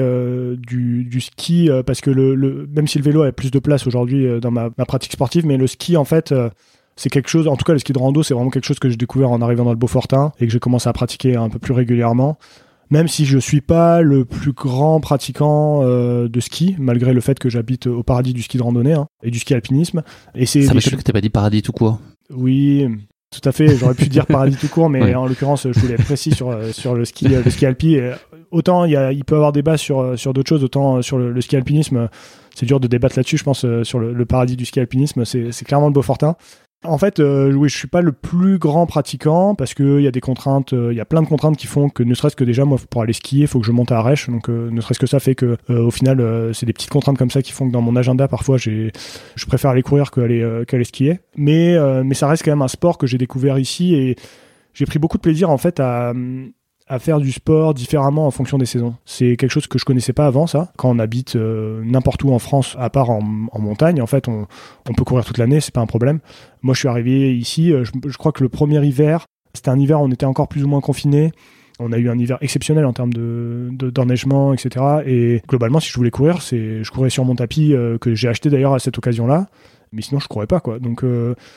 du ski, parce que même si le vélo a plus de place aujourd'hui dans ma pratique sportive, mais le ski en fait... c'est quelque chose, en tout cas le ski de rando, c'est vraiment quelque chose que j'ai découvert en arrivant dans le Beaufortin et que j'ai commencé à pratiquer un peu plus régulièrement. Même si je suis pas le plus grand pratiquant de ski, malgré le fait que j'habite au paradis du ski de randonnée et du ski alpinisme. Et c'est ça m'étonne que t'aies pas dit paradis tout court. Oui, tout à fait. J'aurais pu dire paradis tout court, mais en l'occurrence, je voulais être précis sur le ski alpi. Et autant il peut y avoir débat sur d'autres choses, autant sur le ski alpinisme, c'est dur de débattre là-dessus. Je pense sur le paradis du ski alpinisme, c'est clairement le Beaufortin. En fait, oui, je suis pas le plus grand pratiquant parce que il y a des contraintes, il y a plein de contraintes qui font que ne serait-ce que déjà moi pour aller skier, il faut que je monte à Arèche, donc ne serait-ce que ça fait que au final c'est des petites contraintes comme ça qui font que dans mon agenda parfois je préfère aller courir qu'aller skier. Mais ça reste quand même un sport que j'ai découvert ici et j'ai pris beaucoup de plaisir en fait à à faire du sport différemment en fonction des saisons. C'est quelque chose que je connaissais pas avant, ça. Quand on habite n'importe où en France, à part en montagne, en fait, on peut courir toute l'année, c'est pas un problème. Moi, je suis arrivé ici, je crois que le premier hiver, c'était un hiver où on était encore plus ou moins confinés. On a eu un hiver exceptionnel en termes d'enneigement, etc. Et globalement, si je voulais courir, je courais sur mon tapis que j'ai acheté d'ailleurs à cette occasion-là. Mais sinon, je courais pas, quoi. Donc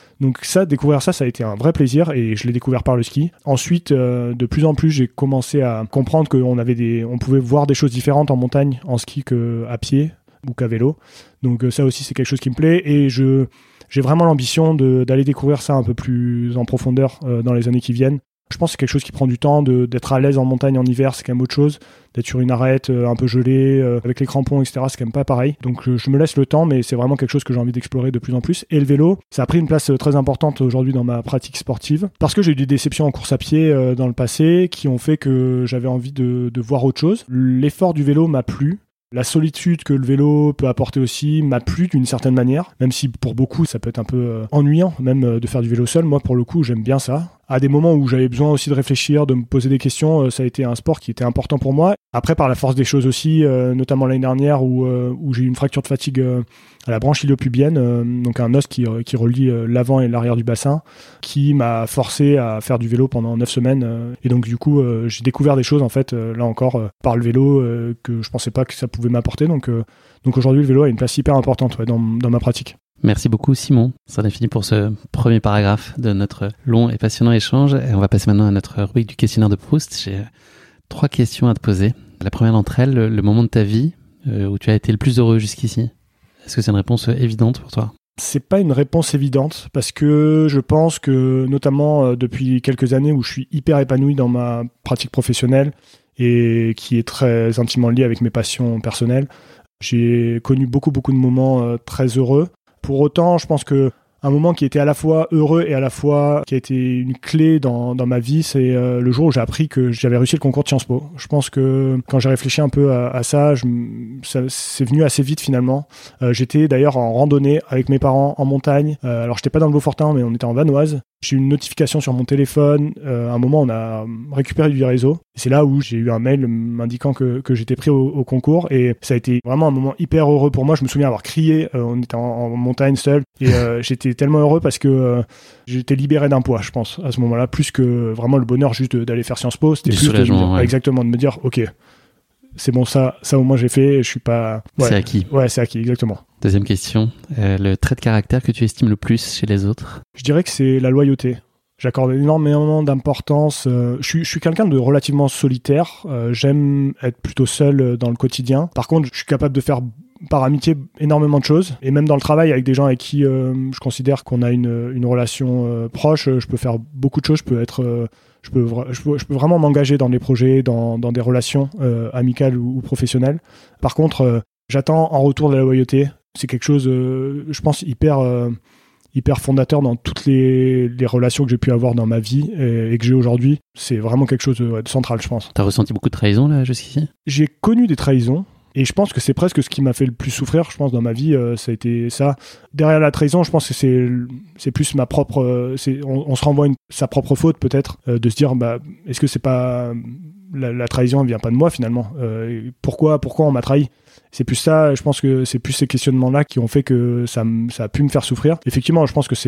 ça, découvrir ça a été un vrai plaisir et je l'ai découvert par le ski. Ensuite, de plus en plus, j'ai commencé à comprendre on pouvait voir des choses différentes en montagne, en ski qu'à pied ou qu'à vélo. Donc ça aussi, c'est quelque chose qui me plaît et j'ai vraiment l'ambition d'aller découvrir ça un peu plus en profondeur dans les années qui viennent. Je pense que c'est quelque chose qui prend du temps, d'être à l'aise en montagne en hiver, c'est quand même autre chose. D'être sur une arête un peu gelée, avec les crampons, etc., c'est quand même pas pareil. Donc je me laisse le temps, mais c'est vraiment quelque chose que j'ai envie d'explorer de plus en plus. Et le vélo, ça a pris une place très importante aujourd'hui dans ma pratique sportive, parce que j'ai eu des déceptions en course à pied dans le passé, qui ont fait que j'avais envie de voir autre chose. L'effort du vélo m'a plu. La solitude que le vélo peut apporter aussi m'a plu d'une certaine manière, même si pour beaucoup ça peut être un peu ennuyant même de faire du vélo seul. Moi pour le coup j'aime bien ça. À des moments où j'avais besoin aussi de réfléchir, de me poser des questions, ça a été un sport qui était important pour moi. Après par la force des choses aussi, notamment l'année dernière où j'ai eu une fracture de fatigue à la branche iliopubienne, donc un os qui relie l'avant et l'arrière du bassin, qui m'a forcé à faire du vélo pendant 9 semaines. Et donc du coup j'ai découvert des choses en fait, là encore, par le vélo que je pensais pas que ça pouvait m'apporter. Donc aujourd'hui le vélo a une place hyper importante dans ma pratique. Merci beaucoup Simon, ça en est fini pour ce premier paragraphe de notre long et passionnant échange. Et on va passer maintenant à notre rubrique du questionnaire de Proust. J'ai 3 questions à te poser. La première d'entre elles, le moment de ta vie où tu as été le plus heureux jusqu'ici. Est-ce que c'est une réponse évidente pour toi ? C'est pas une réponse évidente parce que je pense que notamment depuis quelques années où je suis hyper épanoui dans ma pratique professionnelle et qui est très intimement liée avec mes passions personnelles, j'ai connu beaucoup de moments très heureux. Pour autant, je pense que un moment qui était à la fois heureux et à la fois qui a été une clé dans ma vie, c'est le jour où j'ai appris que j'avais réussi le concours de Sciences Po. Je pense que quand j'ai réfléchi un peu à ça, c'est venu assez vite finalement. J'étais d'ailleurs en randonnée avec mes parents en montagne. Alors j'étais pas dans le Beaufortin, mais on était en Vanoise. J'ai eu une notification sur mon téléphone. À un moment, on a récupéré du réseau. Et c'est là où j'ai eu un mail m'indiquant que j'étais pris au concours. Et ça a été vraiment un moment hyper heureux pour moi. Je me souviens avoir crié. On était en montagne seul. Et j'étais tellement heureux parce que j'étais libéré d'un poids, je pense, à ce moment-là. Plus que vraiment le bonheur juste d'aller faire Sciences Po. C'était du plus soulagement, ouais. Exactement, de me dire, OK, c'est bon, ça au moins j'ai fait. Je suis pas... Ouais, c'est acquis. Ouais, c'est acquis, exactement. Deuxième question, le trait de caractère que tu estimes le plus chez les autres ? Je dirais que c'est la loyauté. J'accorde énormément d'importance. Je suis quelqu'un de relativement solitaire. J'aime être plutôt seul dans le quotidien. Par contre, je suis capable de faire par amitié énormément de choses. Et même dans le travail, avec des gens avec qui je considère qu'on a une relation proche, je peux faire beaucoup de choses. Je peux vraiment m'engager dans des projets, dans des relations amicales ou professionnelles. Par contre, j'attends en retour de la loyauté. C'est quelque chose, je pense, hyper fondateur dans toutes les relations que j'ai pu avoir dans ma vie et que j'ai aujourd'hui. C'est vraiment quelque chose de central, je pense. T'as ressenti beaucoup de trahison là jusqu'ici ? J'ai connu des trahisons et je pense que c'est presque ce qui m'a fait le plus souffrir, je pense, dans ma vie. Ça a été ça. Derrière la trahison, je pense que c'est plus ma propre... on se renvoie sa propre faute peut-être, de se dire, est-ce que c'est pas... La trahison, elle vient pas de moi finalement. Pourquoi on m'a trahi ? C'est plus ça, je pense que c'est plus ces questionnements-là qui ont fait que ça a pu me faire souffrir. Effectivement, je pense que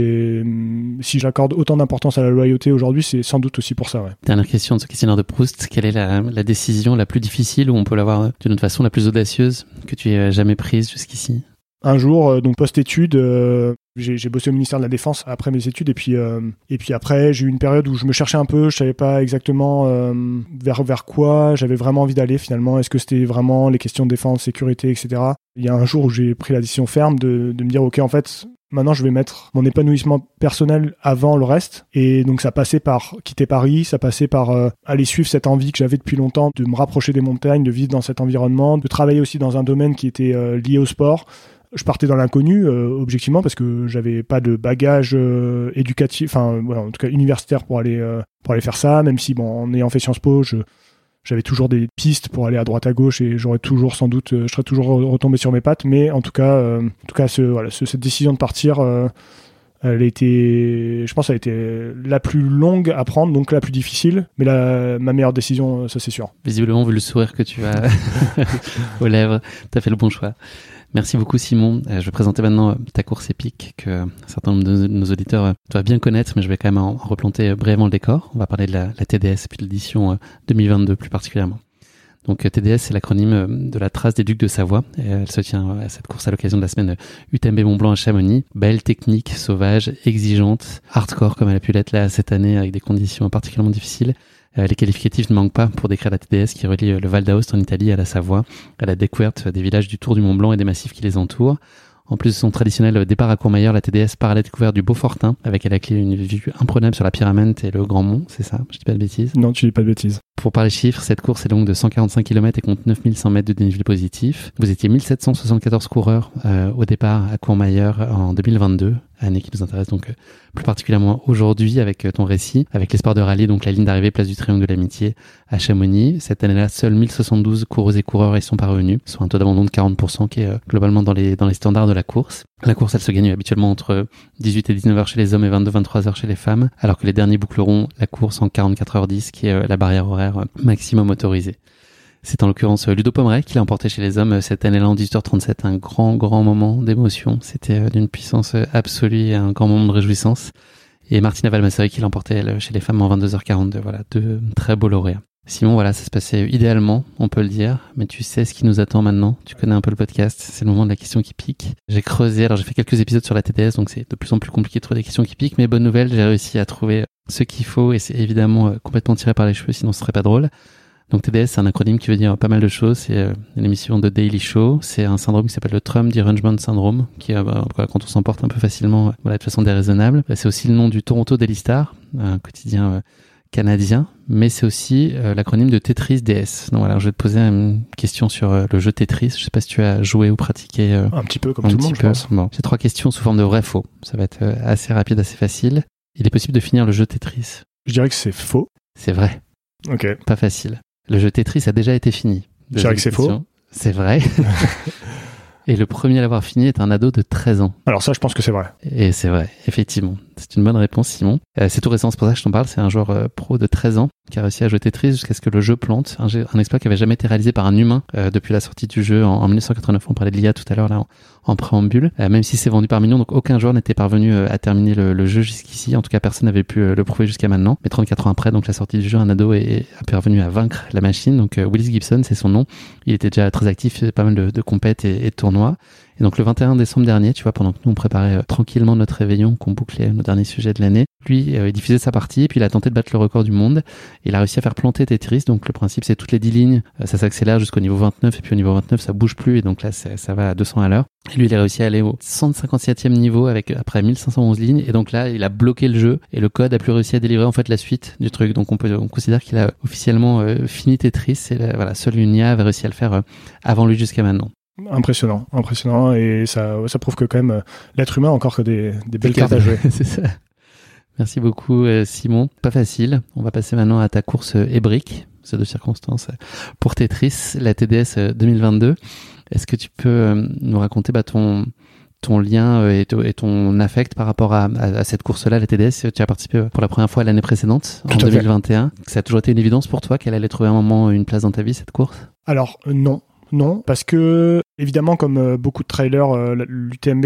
si j'accorde autant d'importance à la loyauté aujourd'hui, c'est sans doute aussi pour ça. Ouais. Dernière question de ce questionnaire de Proust. Quelle est la décision la plus difficile, ou on peut l'avoir d'une autre façon, la plus audacieuse que tu aies jamais prise jusqu'ici ? Un jour, donc post-études, j'ai bossé au ministère de la Défense après mes études et puis après j'ai eu une période où je me cherchais un peu, je savais pas exactement vers quoi j'avais vraiment envie d'aller finalement. Est-ce que c'était vraiment les questions de défense, sécurité, etc. Il y a un jour où j'ai pris la décision ferme de me dire ok, en fait maintenant je vais mettre mon épanouissement personnel avant le reste, et donc ça passait par quitter Paris, ça passait par aller suivre cette envie que j'avais depuis longtemps de me rapprocher des montagnes, de vivre dans cet environnement, de travailler aussi dans un domaine qui était lié au sport. Je partais dans l'inconnu, objectivement, parce que j'avais pas de bagage éducatif, en tout cas universitaire pour aller faire ça, même si, en ayant fait Sciences Po, j'avais toujours des pistes pour aller à droite à gauche et je serais toujours retombé sur mes pattes, mais en tout cas, cette décision de partir Je pense qu'elle a été la plus longue à prendre, donc la plus difficile, mais ma meilleure décision, ça c'est sûr. Visiblement, vu le sourire que tu as aux lèvres, tu as fait le bon choix. Merci beaucoup Simon. Je vais présenter maintenant ta course épique que un certain nombre de nos auditeurs doivent bien connaître, mais je vais quand même en replanter brièvement le décor. On va parler de la TDS et puis de l'édition 2022 plus particulièrement. Donc TDS, c'est l'acronyme de la trace des Ducs de Savoie. Et elle se tient à cette course à l'occasion de la semaine UTMB Mont-Blanc à Chamonix. Belle, technique, sauvage, exigeante, hardcore comme elle a pu l'être là cette année avec des conditions particulièrement difficiles. Les qualificatifs ne manquent pas pour décrire la TDS qui relie le Val d'Aoste en Italie à la Savoie, à la découverte des villages du Tour du Mont-Blanc et des massifs qui les entourent. En plus de son traditionnel départ à Courmayeur, la TDS part à la découverte du Beaufortin, avec à la clé une vue imprenable sur la Pyramide et le Grand Mont, c'est ça? Je dis pas de bêtises? Non, tu dis pas de bêtises. Pour parler chiffres, cette course est longue de 145 km et compte 9100 mètres de dénivelé positif. Vous étiez 1774 coureurs au départ à Courmayeur en 2022, année qui nous intéresse donc plus particulièrement aujourd'hui avec ton récit, avec l'espoir de rallier donc la ligne d'arrivée place du Triangle de l'Amitié à Chamonix. Cette année-là, seuls 1072 coureuses et coureurs y sont parvenus, soit un taux d'abandon de 40% qui est globalement dans les standards de la course. La course, elle se gagne habituellement entre 18 et 19 heures chez les hommes et 22-23 heures chez les femmes, alors que les derniers boucleront la course en 44h10, qui est la barrière horaire maximum autorisée. C'est en l'occurrence Ludo Pommeret qui l'a emporté chez les hommes cette année-là en 18h37, un grand moment d'émotion. C'était d'une puissance absolue et un grand moment de réjouissance. Et Martina Valmasseri qui l'a emporté chez les femmes en 22h42. Voilà, deux très beaux lauréats. Simon, voilà, ça se passait idéalement, on peut le dire, mais tu sais ce qui nous attend maintenant. Tu connais un peu le podcast, c'est le moment de la question qui pique. J'ai creusé, alors j'ai fait quelques épisodes sur la TDS, donc c'est de plus en plus compliqué de trouver des questions qui piquent, mais bonne nouvelle, j'ai réussi à trouver ce qu'il faut, et c'est évidemment complètement tiré par les cheveux, sinon ce serait pas drôle. Donc TDS, c'est un acronyme qui veut dire pas mal de choses. C'est une émission de Daily Show. C'est un syndrome qui s'appelle le Trump Derangement Syndrome, qui quand on s'emporte un peu facilement, de façon déraisonnable. C'est aussi le nom du Toronto Daily Star, un quotidien canadien, mais c'est aussi l'acronyme de Tetris DS. Donc voilà, je vais te poser une question sur le jeu Tetris. Je sais pas si tu as joué ou pratiqué. Un petit peu, comme tout le monde, je pense. Bon, j'ai 3 questions sous forme de vrai-faux. Ça va être assez rapide, assez facile. Il est possible de finir le jeu Tetris. Je dirais que c'est faux. C'est vrai. Ok. Pas facile. Le jeu Tetris a déjà été fini. Je dirais que c'est faux. C'est vrai. Et le premier à l'avoir fini est un ado de 13 ans. Alors ça, je pense que c'est vrai. Et c'est vrai, effectivement. C'est une bonne réponse, Simon. C'est tout récent, c'est pour ça que je t'en parle. C'est un joueur pro de 13 ans qui a réussi à jouer Tetris jusqu'à ce que le jeu plante. Un exploit qui avait jamais été réalisé par un humain depuis la sortie du jeu en 1989. On parlait de l'IA tout à l'heure là en préambule. Même si c'est vendu par millions, donc aucun joueur n'était parvenu à terminer le jeu jusqu'ici. En tout cas, personne n'avait pu le prouver jusqu'à maintenant. Mais 34 ans après, donc la sortie du jeu, un ado est parvenu à vaincre la machine. Donc Willis Gibson, c'est son nom. Il était déjà très actif, il faisait pas mal de compètes et de tournois. Et donc le 21 décembre dernier, tu vois, pendant que nous on préparait tranquillement notre réveillon, qu'on bouclait nos derniers sujets de l'année, lui il diffusait sa partie, puis il a tenté de battre le record du monde. Il a réussi à faire planter Tetris. Donc le principe, c'est toutes les 10 lignes, ça s'accélère jusqu'au niveau 29, et puis au niveau 29 ça bouge plus, et donc là ça va à 200 à l'heure. Et lui il a réussi à aller au 157e niveau après 1511 lignes, et donc là il a bloqué le jeu et le code a plus réussi à délivrer en fait la suite du truc. Donc on considère qu'il a officiellement fini Tetris, et voilà, seule une IA avait réussi à le faire avant lui jusqu'à maintenant. Impressionnant, et ça prouve que quand même l'être humain a encore que des belles cartes à jouer. C'est ça. Merci beaucoup Simon. Pas facile. On va passer maintenant à ta course hébrique, c'est de circonstance, pour Tetris, la TDS 2022. Est-ce que tu peux nous raconter ton lien et ton affect par rapport à cette course-là, la TDS? Tu as participé pour la première fois l'année précédente, en 2021. Ça a toujours été une évidence pour toi qu'elle allait trouver un moment, une place dans ta vie, cette course? Alors non, parce que évidemment, comme beaucoup de trailers, l'UTMB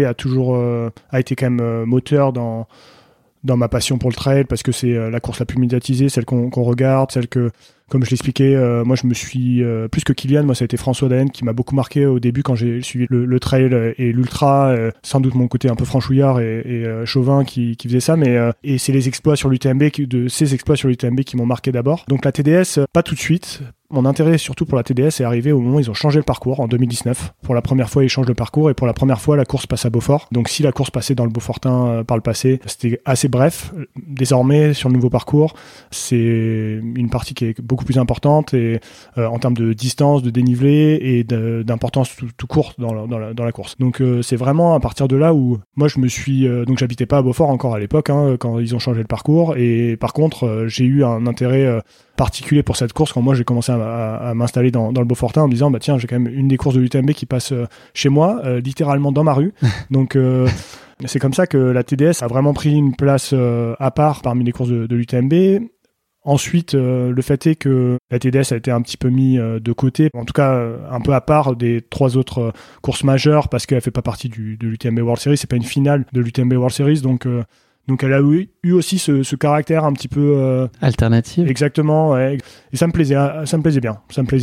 a été quand même moteur dans ma passion pour le trail, parce que c'est la course la plus médiatisée, celle qu'on regarde, celle que, comme je l'expliquais, moi je me suis plus que Kylian, moi ça a été François Daen qui m'a beaucoup marqué au début quand j'ai suivi le trail et l'ultra, sans doute mon côté un peu franchouillard et chauvin qui faisait ça, mais et c'est les exploits sur l'UTMB ces exploits sur l'UTMB qui m'ont marqué d'abord. Donc la TDS, pas tout de suite. Mon intérêt surtout pour la TDS est arrivé au moment où ils ont changé le parcours en 2019. Pour la première fois, ils changent le parcours, et pour la première fois, la course passe à Beaufort. Donc si la course passait dans le Beaufortin par le passé, c'était assez bref. Désormais, sur le nouveau parcours, c'est une partie qui est beaucoup plus importante, et en termes de distance, de dénivelé et d'importance tout court dans la course. Donc c'est vraiment à partir de là où moi je me suis... donc j'habitais pas à Beaufort encore à l'époque, quand ils ont changé le parcours, et par contre j'ai eu un intérêt particulier pour cette course quand moi j'ai commencé à m'installer dans le Beaufortin en me disant tiens, j'ai quand même une des courses de l'UTMB qui passe chez moi, littéralement dans ma rue. Donc C'est comme ça que la TDS a vraiment pris une place à part parmi les courses de l'UTMB. Ensuite, le fait est que la TDS a été un petit peu mis de côté, en tout cas un peu à part des 3 autres courses majeures, parce qu'elle fait pas partie de l'UTMB World Series, c'est pas une finale de l'UTMB World Series, donc elle a eu aussi ce caractère un petit peu alternative. Exactement, ouais. Et ça me plaisait bien.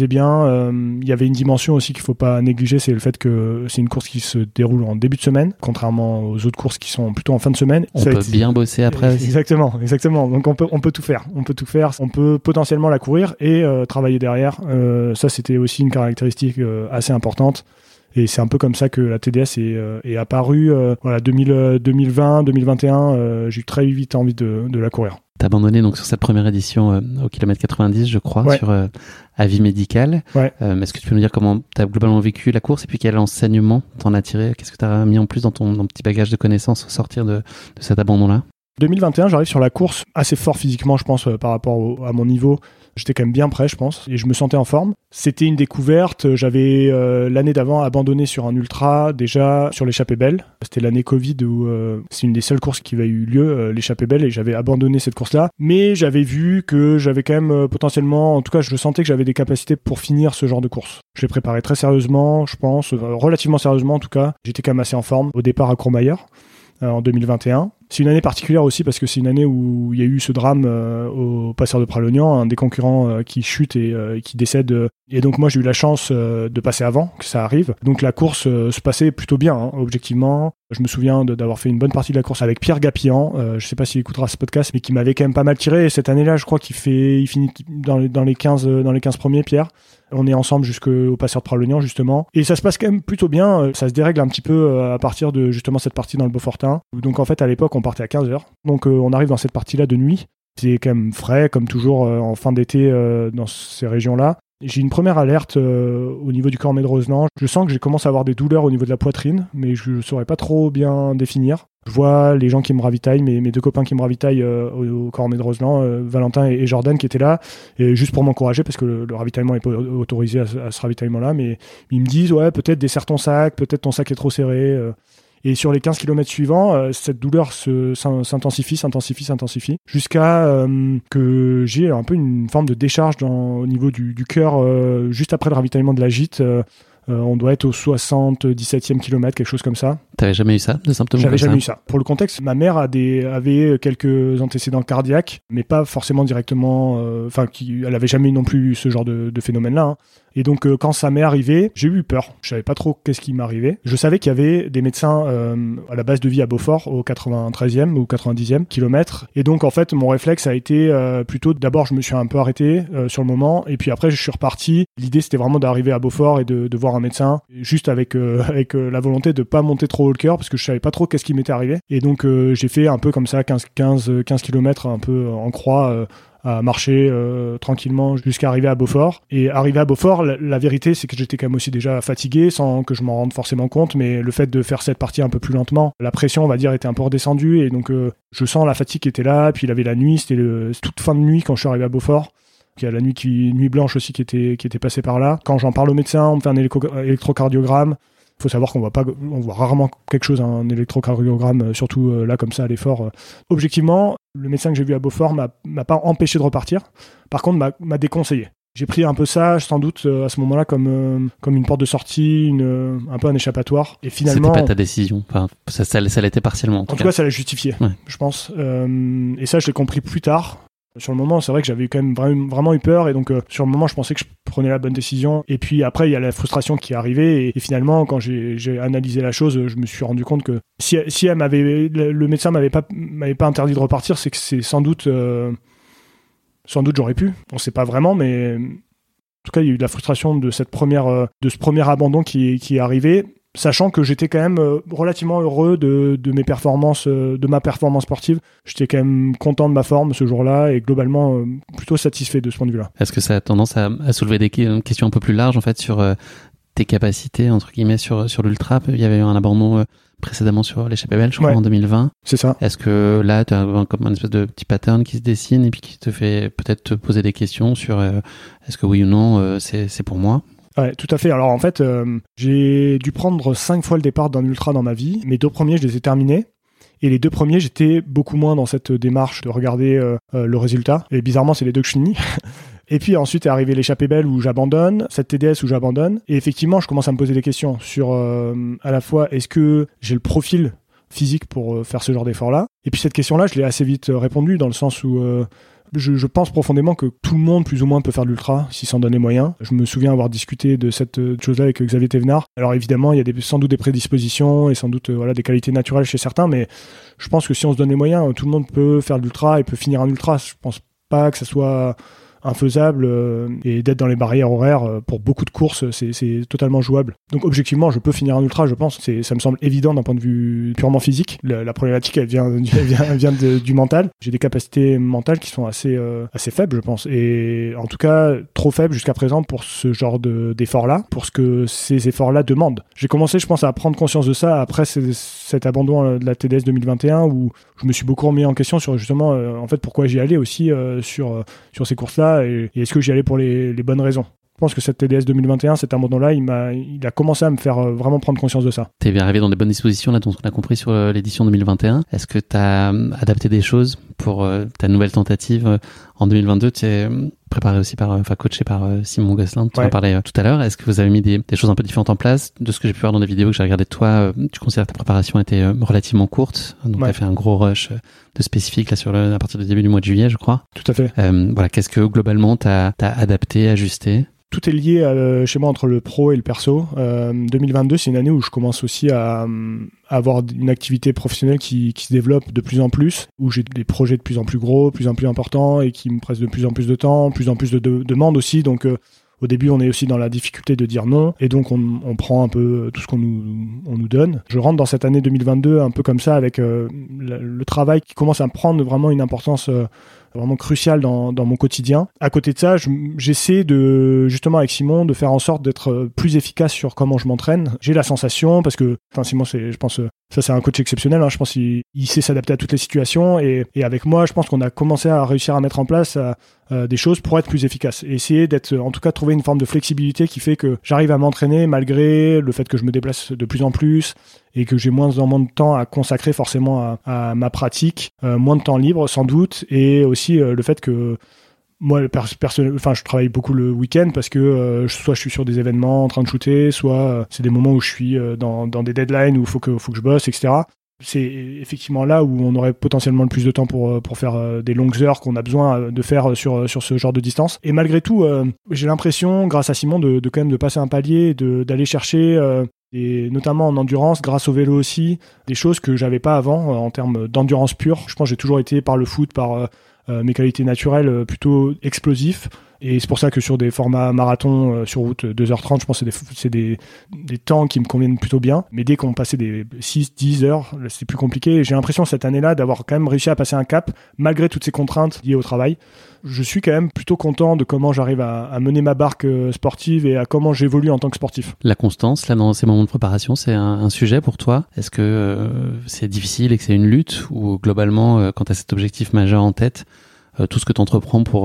Il y avait une dimension aussi qu'il faut pas négliger, c'est le fait que c'est une course qui se déroule en début de semaine, contrairement aux autres courses qui sont plutôt en fin de semaine. On peut bien bosser après aussi. Exactement. Donc on peut tout faire. On peut potentiellement la courir et travailler derrière. Ça, c'était aussi une caractéristique assez importante. Et c'est un peu comme ça que la TDS est apparue. 2020, 2021, j'ai eu très vite envie de la courir. T'as abandonné donc sur cette première édition au kilomètre 90, je crois, ouais. Sur avis médical. Ouais. Est-ce que tu peux nous dire comment t'as globalement vécu la course et puis quel enseignement t'en as tiré? Qu'est-ce que t'as mis en plus dans ton petit bagage de connaissances au sortir de cet abandon-là? 2021, j'arrive sur la course assez fort physiquement, je pense, par rapport à mon niveau. J'étais quand même bien prêt, je pense, et je me sentais en forme. C'était une découverte. J'avais l'année d'avant abandonné sur un ultra, déjà sur l'échappée belle. C'était l'année Covid où c'est une des seules courses qui avait eu lieu, l'échappée belle, et j'avais abandonné cette course-là. Mais j'avais vu que j'avais quand même potentiellement, en tout cas, je sentais que j'avais des capacités pour finir ce genre de course. Je l'ai préparé très sérieusement, je pense, relativement sérieusement en tout cas. J'étais quand même assez en forme au départ à Courmayeur en 2021. C'est une année particulière aussi parce que c'est une année où il y a eu ce drame au Passeur de Pralognan, un des concurrents qui chute et qui décède. Et donc moi j'ai eu la chance de passer avant que ça arrive. Donc la course se passait plutôt bien, objectivement. Je me souviens d'avoir fait une bonne partie de la course avec Pierre Gapillan. Je sais pas s'il écoutera ce podcast, mais qui m'avait quand même pas mal tiré. Et cette année-là, je crois qu'il finit dans les 15 premiers, Pierre. On est ensemble jusqu'au Passeur de Pralognan, justement. Et ça se passe quand même plutôt bien. Ça se dérègle un petit peu à partir de justement cette partie dans le Beaufortin. Donc en fait, à l'époque, on partait à 15h. Donc on arrive dans cette partie-là de nuit. C'est quand même frais, comme toujours en fin d'été dans ces régions-là. J'ai une première alerte au niveau du Cormet de Roseland. Je sens que j'ai commencé à avoir des douleurs au niveau de la poitrine, mais je ne saurais pas trop bien définir. Je vois les gens qui me ravitaillent, mes 2 copains qui me ravitaillent au Cormet de Roseland, Valentin et Jordan qui étaient là, et juste pour m'encourager, parce que le ravitaillement n'est pas autorisé à ce ravitaillement-là, mais ils me disent, ouais, peut-être desserre ton sac, peut-être ton sac est trop serré. Et sur les 15 km suivants, cette douleur s'intensifie, jusqu'à que j'ai un peu une forme de décharge au niveau du cœur, juste après le ravitaillement de la gîte. On doit être au 77e kilomètre, quelque chose comme ça. T'avais jamais eu ça, de symptômes? J'avais jamais eu ça. Pour le contexte, ma mère avait quelques antécédents cardiaques, mais pas forcément directement. Elle avait jamais non plus eu ce genre de phénomène-là. Hein. Et donc, quand ça m'est arrivé, j'ai eu peur. Je savais pas trop qu'est-ce qui m'arrivait. Je savais qu'il y avait des médecins à la base de vie à Beaufort, au 93e ou 90e kilomètre. Et donc, en fait, mon réflexe a été plutôt, d'abord, je me suis un peu arrêté sur le moment. Et puis après, je suis reparti. L'idée, c'était vraiment d'arriver à Beaufort et de voir un médecin, juste avec la volonté de pas monter trop haut le cœur, parce que je savais pas trop qu'est-ce qui m'était arrivé. Et donc, j'ai fait un peu comme ça, 15 kilomètres, un peu en croix, à marcher tranquillement jusqu'à arriver à Beaufort. Et arrivé à Beaufort, la vérité, c'est que j'étais quand même aussi déjà fatigué, sans que je m'en rende forcément compte, mais le fait de faire cette partie un peu plus lentement, la pression, on va dire, était un peu redescendue, et donc je sens la fatigue qui était là, puis il avait la nuit, c'était toute fin de nuit quand je suis arrivé à Beaufort. Il y a la nuit blanche aussi qui était passée par là. Quand j'en parle au médecin, on me fait un électrocardiogramme. Il faut savoir qu'on voit rarement quelque chose, un électrocardiogramme, surtout là comme ça à l'effort. Objectivement, le médecin que j'ai vu à Beaufort m'a pas empêché de repartir. Par contre, m'a déconseillé. J'ai pris un peu ça, sans doute, à ce moment-là, comme une porte de sortie, un peu un échappatoire. Et finalement, c'était pas ta décision. Enfin, ça l'était partiellement. En tout cas, ça l'a justifié, ouais. Je pense. Et ça, je l'ai compris plus tard. Sur le moment, c'est vrai que j'avais quand même vraiment eu peur, et donc sur le moment, je pensais que je prenais la bonne décision. Et puis après, il y a la frustration qui est arrivée, et finalement, quand j'ai analysé la chose, je me suis rendu compte que si le médecin m'avait pas interdit de repartir, c'est que c'est sans doute j'aurais pu. On sait pas vraiment, mais en tout cas, il y a eu de la frustration de ce premier abandon qui est arrivé. Sachant que j'étais quand même relativement heureux de mes performances, de ma performance sportive. J'étais quand même content de ma forme ce jour-là, et globalement plutôt satisfait de ce point de vue-là. Est-ce que ça a tendance à soulever des questions un peu plus larges en fait sur tes capacités entre guillemets sur l'ultra? Il y avait eu un abandon précédemment sur l'échappée belle, je crois, en 2020. C'est ça. Est-ce que là, tu as comme un espèce de petit pattern qui se dessine et puis qui te fait peut-être te poser des questions sur est-ce que oui ou non c'est pour moi? Ouais, tout à fait. Alors en fait, j'ai dû prendre 5 fois le départ d'un ultra dans ma vie. Mes 2 premiers, je les ai terminés. Et les 2 premiers, j'étais beaucoup moins dans cette démarche de regarder le résultat. Et bizarrement, c'est les 2 que je finis. Et puis ensuite est arrivé l'échappée belle où j'abandonne, cette TDS où j'abandonne. Et effectivement, je commence à me poser des questions sur à la fois est-ce que j'ai le profil physique pour faire ce genre d'effort-là. Et puis cette question-là, je l'ai assez vite répondu dans le sens où je pense profondément que tout le monde, plus ou moins, peut faire de l'ultra s'il s'en donne les moyens. Je me souviens avoir discuté de cette chose-là avec Xavier Thévenard. Alors évidemment, il y a sans doute des prédispositions et sans doute des qualités naturelles chez certains, mais je pense que si on se donne les moyens, tout le monde peut faire de l'ultra et peut finir un ultra. Je pense pas que ça soit infaisable et d'être dans les barrières horaires pour beaucoup de courses, c'est totalement jouable. Donc objectivement, je peux finir un ultra, je pense. Ça me semble évident d'un point de vue purement physique. La problématique, elle vient du mental. J'ai des capacités mentales qui sont assez faibles, je pense. Et en tout cas, trop faibles jusqu'à présent pour ce genre d'efforts-là, pour ce que ces efforts-là demandent. J'ai commencé, je pense, à prendre conscience de ça après cet abandon de la TDS 2021 où je me suis beaucoup remis en question sur justement, en fait, pourquoi j'y allais aussi sur ces courses-là. Et est-ce que j'y allais pour les bonnes raisons? Je pense que cette TDS 2021, cet abandon-là, il a commencé à me faire vraiment prendre conscience de ça. Tu es arrivé dans des bonnes dispositions, là, dont on a compris sur l'édition 2021. Est-ce que tu as adapté des choses pour ta nouvelle tentative en 2022? Tu es préparé aussi coaché par Simon Gosselin, tu en parlais tout à l'heure. Est-ce que vous avez mis des choses un peu différentes en place? De ce que j'ai pu voir dans les vidéos que j'ai regardées de toi, tu considères que ta préparation était relativement courte. Donc tu as fait un gros rush de spécifique là, à partir du début du mois de juillet, je crois. Tout à fait. Qu'est-ce que globalement tu as adapté, ajusté? Tout est lié chez moi entre le pro et le perso. 2022, c'est une année où je commence aussi à avoir une activité professionnelle qui se développe de plus en plus, où j'ai des projets de plus en plus gros, de plus en plus importants et qui me pressent de plus en plus de temps, de plus en plus de demandes aussi. Donc au début, on est aussi dans la difficulté de dire non et donc on prend un peu tout ce qu'on nous donne. Je rentre dans cette année 2022 un peu comme ça avec le travail qui commence à prendre vraiment une importance vraiment crucial dans mon quotidien. À côté de ça, j'essaie justement avec Simon de faire en sorte d'être plus efficace sur comment je m'entraîne. J'ai la sensation, parce que Simon, je pense, ça c'est un coach exceptionnel, je pense qu'il sait s'adapter à toutes les situations et avec moi, je pense qu'on a commencé à réussir à mettre en place des choses pour être plus efficace et essayer d'être, en tout cas, trouver une forme de flexibilité qui fait que j'arrive à m'entraîner malgré le fait que je me déplace de plus en plus et que j'ai moins en moins de temps à consacrer forcément à ma pratique, moins de temps libre sans doute, et aussi le fait que moi, je travaille beaucoup le week-end parce que soit je suis sur des événements en train de shooter, soit c'est des moments où je suis dans des deadlines où il faut que je bosse, etc. C'est effectivement là où on aurait potentiellement le plus de temps pour faire des longues heures qu'on a besoin de faire sur ce genre de distance. Et malgré tout, j'ai l'impression, grâce à Simon, de quand même de passer un palier, d'aller chercher et notamment en endurance, grâce au vélo aussi, des choses que j'avais pas avant en termes d'endurance pure. Je pense que j'ai toujours été par le foot, par mes qualités naturelles plutôt explosif. Et c'est pour ça que sur des formats marathon sur route 2h30, je pense que c'est des temps qui me conviennent plutôt bien. Mais dès qu'on passait des 6-10 heures, c'est plus compliqué. Et j'ai l'impression cette année-là d'avoir quand même réussi à passer un cap, malgré toutes ces contraintes liées au travail. Je suis quand même plutôt content de comment j'arrive à mener ma barque sportive et à comment j'évolue en tant que sportif. La constance, là, dans ces moments de préparation, c'est un sujet pour toi? Est-ce que c'est difficile et que c'est une lutte? Ou globalement, quand tu as cet objectif majeur en tête, tout ce que tu entreprends pour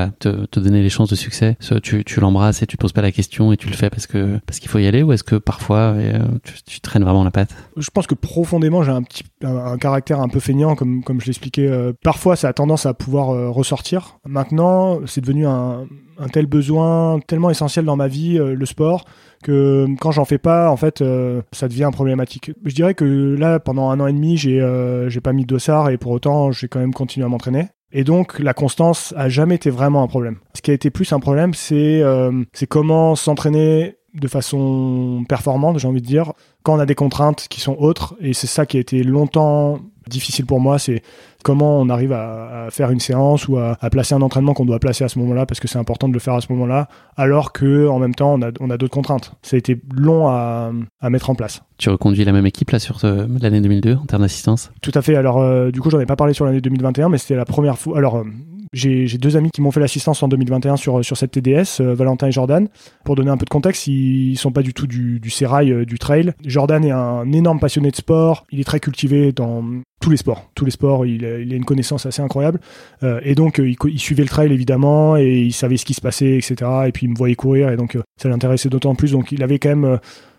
te donner les chances de succès, tu l'embrasses et tu te poses pas la question et tu le fais parce qu'il faut y aller? Ou est-ce que parfois tu traînes vraiment la patte? Je pense que profondément j'ai un caractère un peu feignant, comme je l'expliquais. Parfois ça a tendance à pouvoir ressortir. Maintenant c'est devenu un tel besoin tellement essentiel dans ma vie, le sport, que quand j'en fais pas, en fait, ça devient problématique. Je dirais que là, pendant 1 an et demi, j'ai pas mis de dossard et pour autant, j'ai quand même continué à m'entraîner. Et donc, la constance a jamais été vraiment un problème. Ce qui a été plus un problème, c'est comment s'entraîner de façon performante, j'ai envie de dire, quand on a des contraintes qui sont autres. Et c'est ça qui a été longtemps difficile pour moi, c'est comment on arrive à faire une séance ou à placer un entraînement qu'on doit placer à ce moment-là, parce que c'est important de le faire à ce moment-là, alors que en même temps on a d'autres contraintes. Ça a été long à mettre en place. Tu reconduis la même équipe là sur l'année 2002 en termes d'assistance? Tout à fait. Alors du coup j'en ai pas parlé sur l'année 2021, mais c'était la première fois. Alors J'ai 2 amis qui m'ont fait l'assistance en 2021 sur cette TDS, Valentin et Jordan. Pour donner un peu de contexte, ils sont pas du tout du sérail, du trail. Jordan est un énorme passionné de sport. Il est très cultivé dans tous les sports. Il a une connaissance assez incroyable. Et donc, il suivait le trail, évidemment, et il savait ce qui se passait, etc. Et puis, il me voyait courir, et donc, ça l'intéressait d'autant plus. Donc, il avait quand même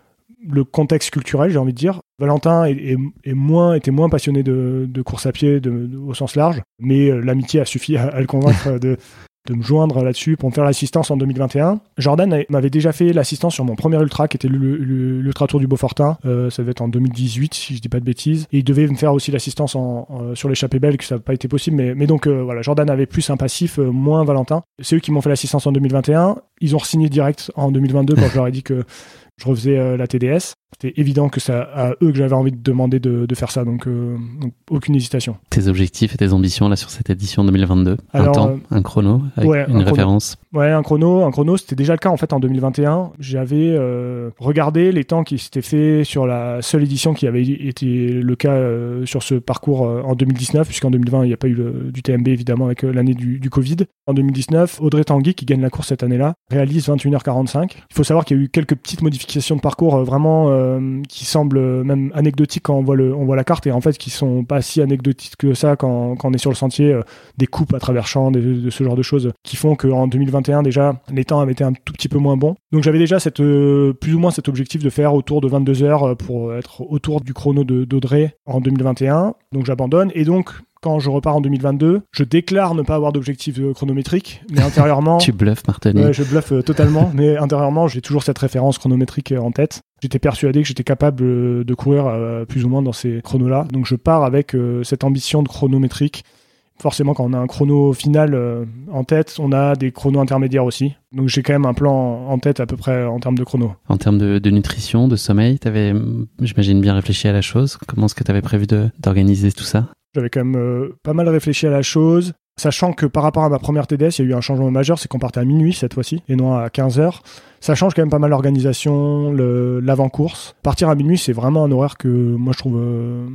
le contexte culturel, j'ai envie de dire. Valentin était moins passionné de course à pied au sens large, mais l'amitié a suffi à le convaincre de me joindre là-dessus pour me faire l'assistance en 2021. Jordan m'avait déjà fait l'assistance sur mon premier ultra, qui était l'Ultra Tour du Beaufortin. Ça devait être en 2018, si je dis pas de bêtises. Et il devait me faire aussi l'assistance sur l'échappée belge, que ça n'a pas été possible. Mais donc, voilà, Jordan avait plus un passif, moins Valentin. C'est eux qui m'ont fait l'assistance en 2021. Ils ont re-signé direct en 2022 quand je leur ai dit que je refaisais la TDS. C'était évident que c'est à eux que j'avais envie de demander de faire ça, donc aucune hésitation. Tes objectifs et tes ambitions là sur cette édition 2022? Un temps, un chrono, avec une référence? Ouais, un chrono, c'était déjà le cas en fait en 2021. J'avais regardé les temps qui s'étaient faits sur la seule édition qui avait été le cas sur ce parcours en 2019, puisqu'en 2020 il n'y a pas eu du TMB évidemment avec l'année du Covid. En 2019, Audrey Tanguy, qui gagne la course cette année-là, réalise 21h45. Il faut savoir qu'il y a eu quelques petites modifications de parcours vraiment qui semblent même anecdotiques quand on voit la carte, et en fait qui sont pas si anecdotiques que ça quand on est sur le sentier, des coupes à travers champs, de ce genre de choses qui font qu'en 2021 déjà les temps avaient été un tout petit peu moins bons. Donc j'avais déjà plus ou moins cet objectif de faire autour de 22 heures pour être autour du chrono d'Audrey en 2021. Donc j'abandonne, et donc quand je repars en 2022, je déclare ne pas avoir d'objectif chronométrique, mais intérieurement... Tu bluffes, Martoni. Je bluffe totalement, mais intérieurement, j'ai toujours cette référence chronométrique en tête. J'étais persuadé que j'étais capable de courir plus ou moins dans ces chronos-là. Donc je pars avec cette ambition de chronométrique. Forcément, quand on a un chrono final en tête, on a des chronos intermédiaires aussi. Donc j'ai quand même un plan en tête à peu près en termes de chrono. En termes de nutrition, de sommeil, tu avais, j'imagine, bien réfléchi à la chose. Comment est-ce que tu avais prévu d'organiser tout ça? J'avais quand même pas mal réfléchi à la chose, sachant que par rapport à ma première TDS, il y a eu un changement majeur, c'est qu'on partait à minuit cette fois-ci, et non à 15h. Ça change quand même pas mal l'organisation, l'avant-course. Partir à minuit, c'est vraiment un horaire que moi je trouve...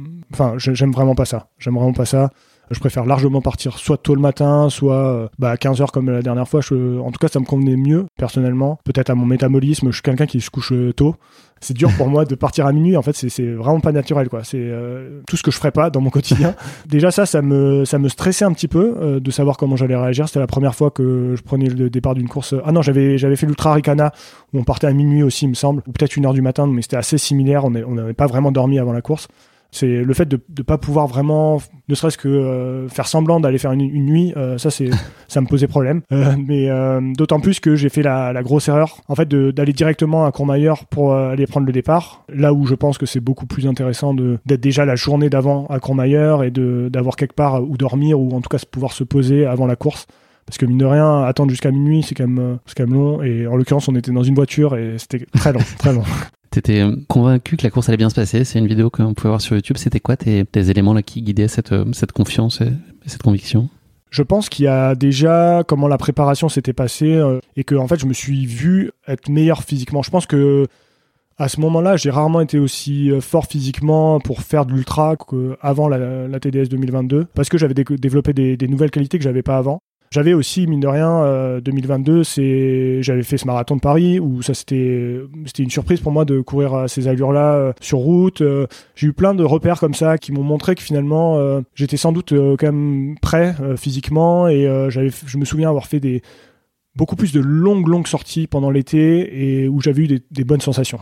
j'aime vraiment pas ça. Je préfère largement partir soit tôt le matin, soit à 15h comme la dernière fois. En tout cas, ça me convenait mieux, personnellement. Peut-être à mon métabolisme, je suis quelqu'un qui se couche tôt. C'est dur pour moi de partir à minuit. En fait, c'est vraiment pas naturel, quoi. C'est tout ce que je ferais pas dans mon quotidien. Déjà, ça me stressait un petit peu de savoir comment j'allais réagir. C'était la première fois que je prenais le départ d'une course. Ah non, j'avais fait l'Ultra Ricana où on partait à minuit aussi, il me semble, ou peut-être 1h du matin, mais c'était assez similaire. On n'avait pas vraiment dormi avant la course. C'est le fait de pas pouvoir vraiment, ne serait-ce que faire semblant d'aller faire une nuit, ça me posait problème. Mais d'autant plus que j'ai fait la grosse erreur, en fait, d'aller directement à Courmayeur pour aller prendre le départ. Là où je pense que c'est beaucoup plus intéressant d'être déjà la journée d'avant à Courmayeur et d'avoir quelque part où dormir, ou en tout cas pouvoir se poser avant la course. Parce que mine de rien, attendre jusqu'à minuit, c'est quand même long. Et en l'occurrence, on était dans une voiture et c'était très long, très long. T'étais convaincu que la course allait bien se passer? C'est une vidéo qu'on pouvait voir sur YouTube. C'était quoi tes éléments là qui guidaient cette confiance et cette conviction? Je pense qu'il y a déjà comment la préparation s'était passée et que en fait je me suis vu être meilleur physiquement. Je pense que à ce moment-là, j'ai rarement été aussi fort physiquement pour faire de l'ultra qu'avant la TDS 2022, parce que j'avais développé des nouvelles qualités que j'avais pas avant. J'avais aussi, mine de rien, 2022, j'avais fait ce marathon de Paris, où ça c'était une surprise pour moi de courir à ces allures-là sur route. J'ai eu plein de repères comme ça qui m'ont montré que finalement, j'étais sans doute quand même prêt physiquement, et je me souviens avoir fait beaucoup plus de longues sorties pendant l'été, et où j'avais eu des bonnes sensations.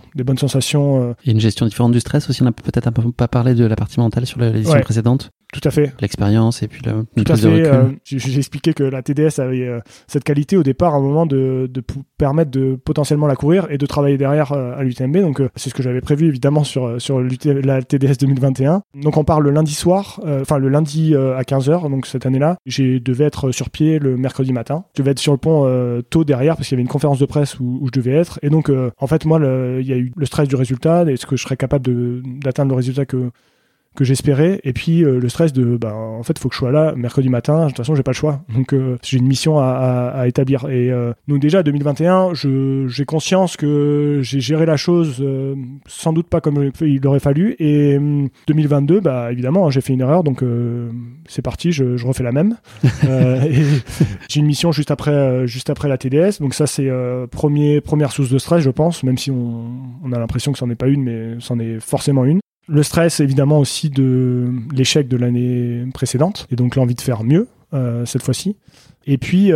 Et une gestion différente du stress aussi. On n'a peut-être un peu pas parlé de la partie mentale sur l'édition précédente. Tout à fait. L'expérience et puis une prise de recul. J'ai expliqué que la TDS avait cette qualité au départ, à un moment, de permettre de potentiellement la courir et de travailler derrière à l'UTMB. Donc c'est ce que j'avais prévu évidemment sur la TDS 2021. Donc on part le lundi soir, le lundi à 15h, donc cette année-là. Je devais être sur pied le mercredi matin. Je devais être sur le pont tôt derrière parce qu'il y avait une conférence de presse où je devais être. Et donc en fait moi, il y a eu le stress du résultat. Est-ce que je serais capable d'atteindre le résultat que que j'espérais, et puis le stress de en fait faut que je sois là mercredi matin, de toute façon j'ai pas le choix, donc j'ai une mission à établir. Et donc déjà 2021 j'ai conscience que j'ai géré la chose sans doute pas comme il aurait fallu, et 2022 évidemment j'ai fait une erreur, donc c'est parti, je refais la même. Et j'ai une mission juste après la TDS, donc ça c'est première source de stress, je pense, même si on a l'impression que c'en est pas une, mais c'en est forcément une. Le stress, évidemment, aussi de l'échec de l'année précédente, et donc l'envie de faire mieux cette fois-ci. Et puis,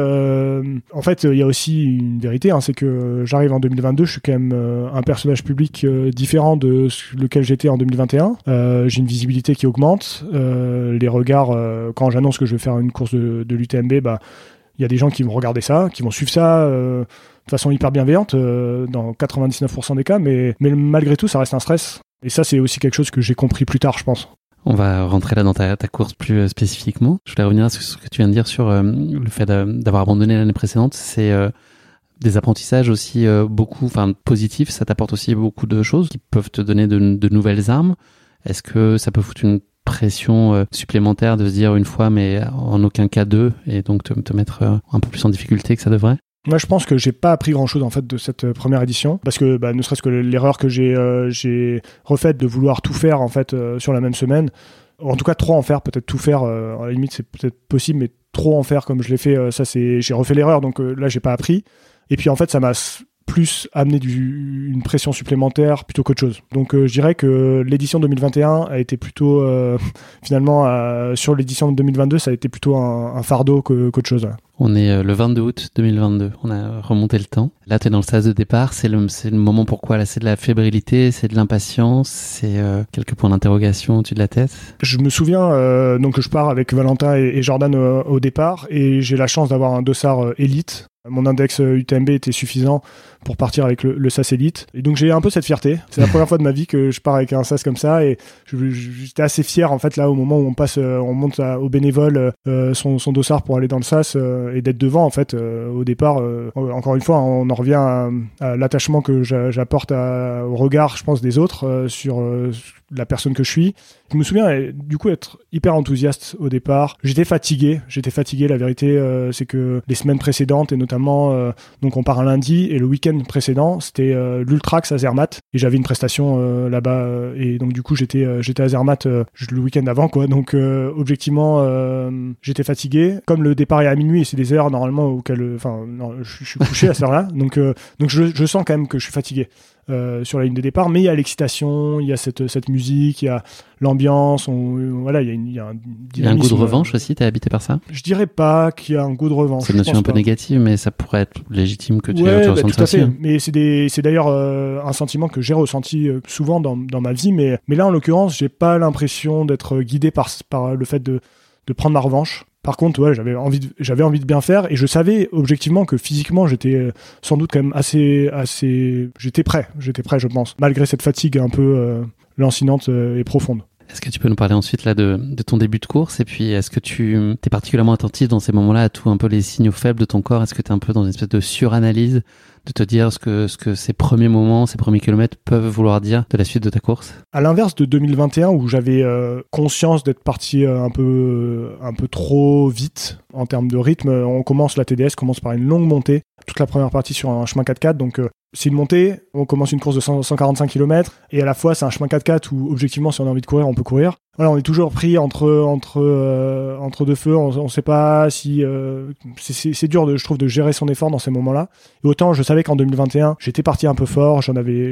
en fait, il y a aussi une vérité, c'est que j'arrive en 2022, je suis quand même un personnage public différent de lequel j'étais en 2021. J'ai une visibilité qui augmente. Les regards, quand j'annonce que je vais faire une course de l'UTMB, il y a des gens qui vont regarder ça, qui vont suivre ça de façon hyper bienveillante dans 99% des cas, mais malgré tout, ça reste un stress. Et ça, c'est aussi quelque chose que j'ai compris plus tard, je pense. On va rentrer là dans ta course plus spécifiquement. Je voulais revenir sur ce que tu viens de dire sur le fait d'avoir abandonné l'année précédente. C'est des apprentissages aussi positifs. Ça t'apporte aussi beaucoup de choses qui peuvent te donner de nouvelles armes. Est-ce que ça peut foutre une pression supplémentaire de se dire une fois, mais en aucun cas deux, et donc te mettre un peu plus en difficulté que ça devrait? Moi, je pense que j'ai pas appris grand-chose en fait de cette première édition, parce que ne serait-ce que l'erreur que j'ai refaite de vouloir tout faire en fait sur la même semaine, en tout cas trop en faire, peut-être tout faire, à la limite c'est peut-être possible, mais trop en faire comme je l'ai fait, j'ai refait l'erreur, donc là j'ai pas appris. Et puis en fait ça m'a plus amené une pression supplémentaire plutôt qu'autre chose. Donc je dirais que l'édition 2021 a été plutôt finalement sur l'édition 2022 ça a été plutôt un fardeau qu'autre chose. Ouais. On est le 22 août 2022, on a remonté le temps. Là, tu es dans le sas de départ, c'est le moment pourquoi? Là, c'est de la fébrilité, c'est de l'impatience, c'est quelques points d'interrogation au-dessus de la tête. Je me souviens donc que je pars avec Valentin et Jordan au départ, et j'ai la chance d'avoir un dossard élite. Mon index UTMB était suffisant pour partir avec le SAS Elite. Et donc j'ai un peu cette fierté. C'est la première fois de ma vie que je pars avec un SAS comme ça, et j'étais assez fier en fait là au moment où on monte au bénévole son dossard pour aller dans le SAS et d'être devant en fait au départ. Encore une fois, on en revient à l'attachement que j'apporte au regard, je pense, des autres sur la personne que je suis. Je me souviens du coup être hyper enthousiaste au départ. J'étais fatigué, la vérité c'est que les semaines précédentes, et notamment donc on part un lundi, et le week-end précédent c'était l'Ultrax à Zermatt, et j'avais une prestation là-bas, et donc du coup j'étais à Zermatt le week-end avant quoi. Donc objectivement j'étais fatigué, comme le départ est à minuit et c'est des heures normalement auxquelles je suis couché à cette heure-là, donc je sens quand même que je suis fatigué sur la ligne de départ, mais il y a l'excitation, il y a cette musique, il y a l'ambiance, voilà, il y a un dynamisme. Il y a un goût de revanche aussi, t'es habité par ça? Je dirais pas qu'il y a un goût de revanche. C'est une notion un peu négative, mais ça pourrait être légitime que tu ressentes tout à ça fait. aussi. Mais c'est d'ailleurs un sentiment que j'ai ressenti souvent dans ma vie, mais là en l'occurrence, j'ai pas l'impression d'être guidé par le fait de prendre ma revanche. Par contre, ouais, j'avais envie de bien faire, et je savais objectivement que physiquement j'étais sans doute quand même assez j'étais prêt, je pense, malgré cette fatigue un peu lancinante et profonde. Est-ce que tu peux nous parler ensuite là de ton début de course, et puis est-ce que tu es particulièrement attentif dans ces moments-là à tout un peu les signaux faibles de ton corps? Est-ce que tu es un peu dans une espèce de suranalyse, de te dire ce que ces premiers moments, ces premiers kilomètres peuvent vouloir dire de la suite de ta course? À l'inverse de 2021 où j'avais conscience d'être parti un peu trop vite en termes de rythme, la TDS commence par une longue montée, toute la première partie sur un chemin 4x4, donc c'est une montée, on commence une course de 145 km, et à la fois c'est un chemin 4x4 où objectivement si on a envie de courir on peut courir. Voilà, on est toujours pris entre deux feux, on sait pas si c'est dur je trouve de gérer son effort dans ces moments-là. Et autant je savais qu'en 2021 j'étais parti un peu fort,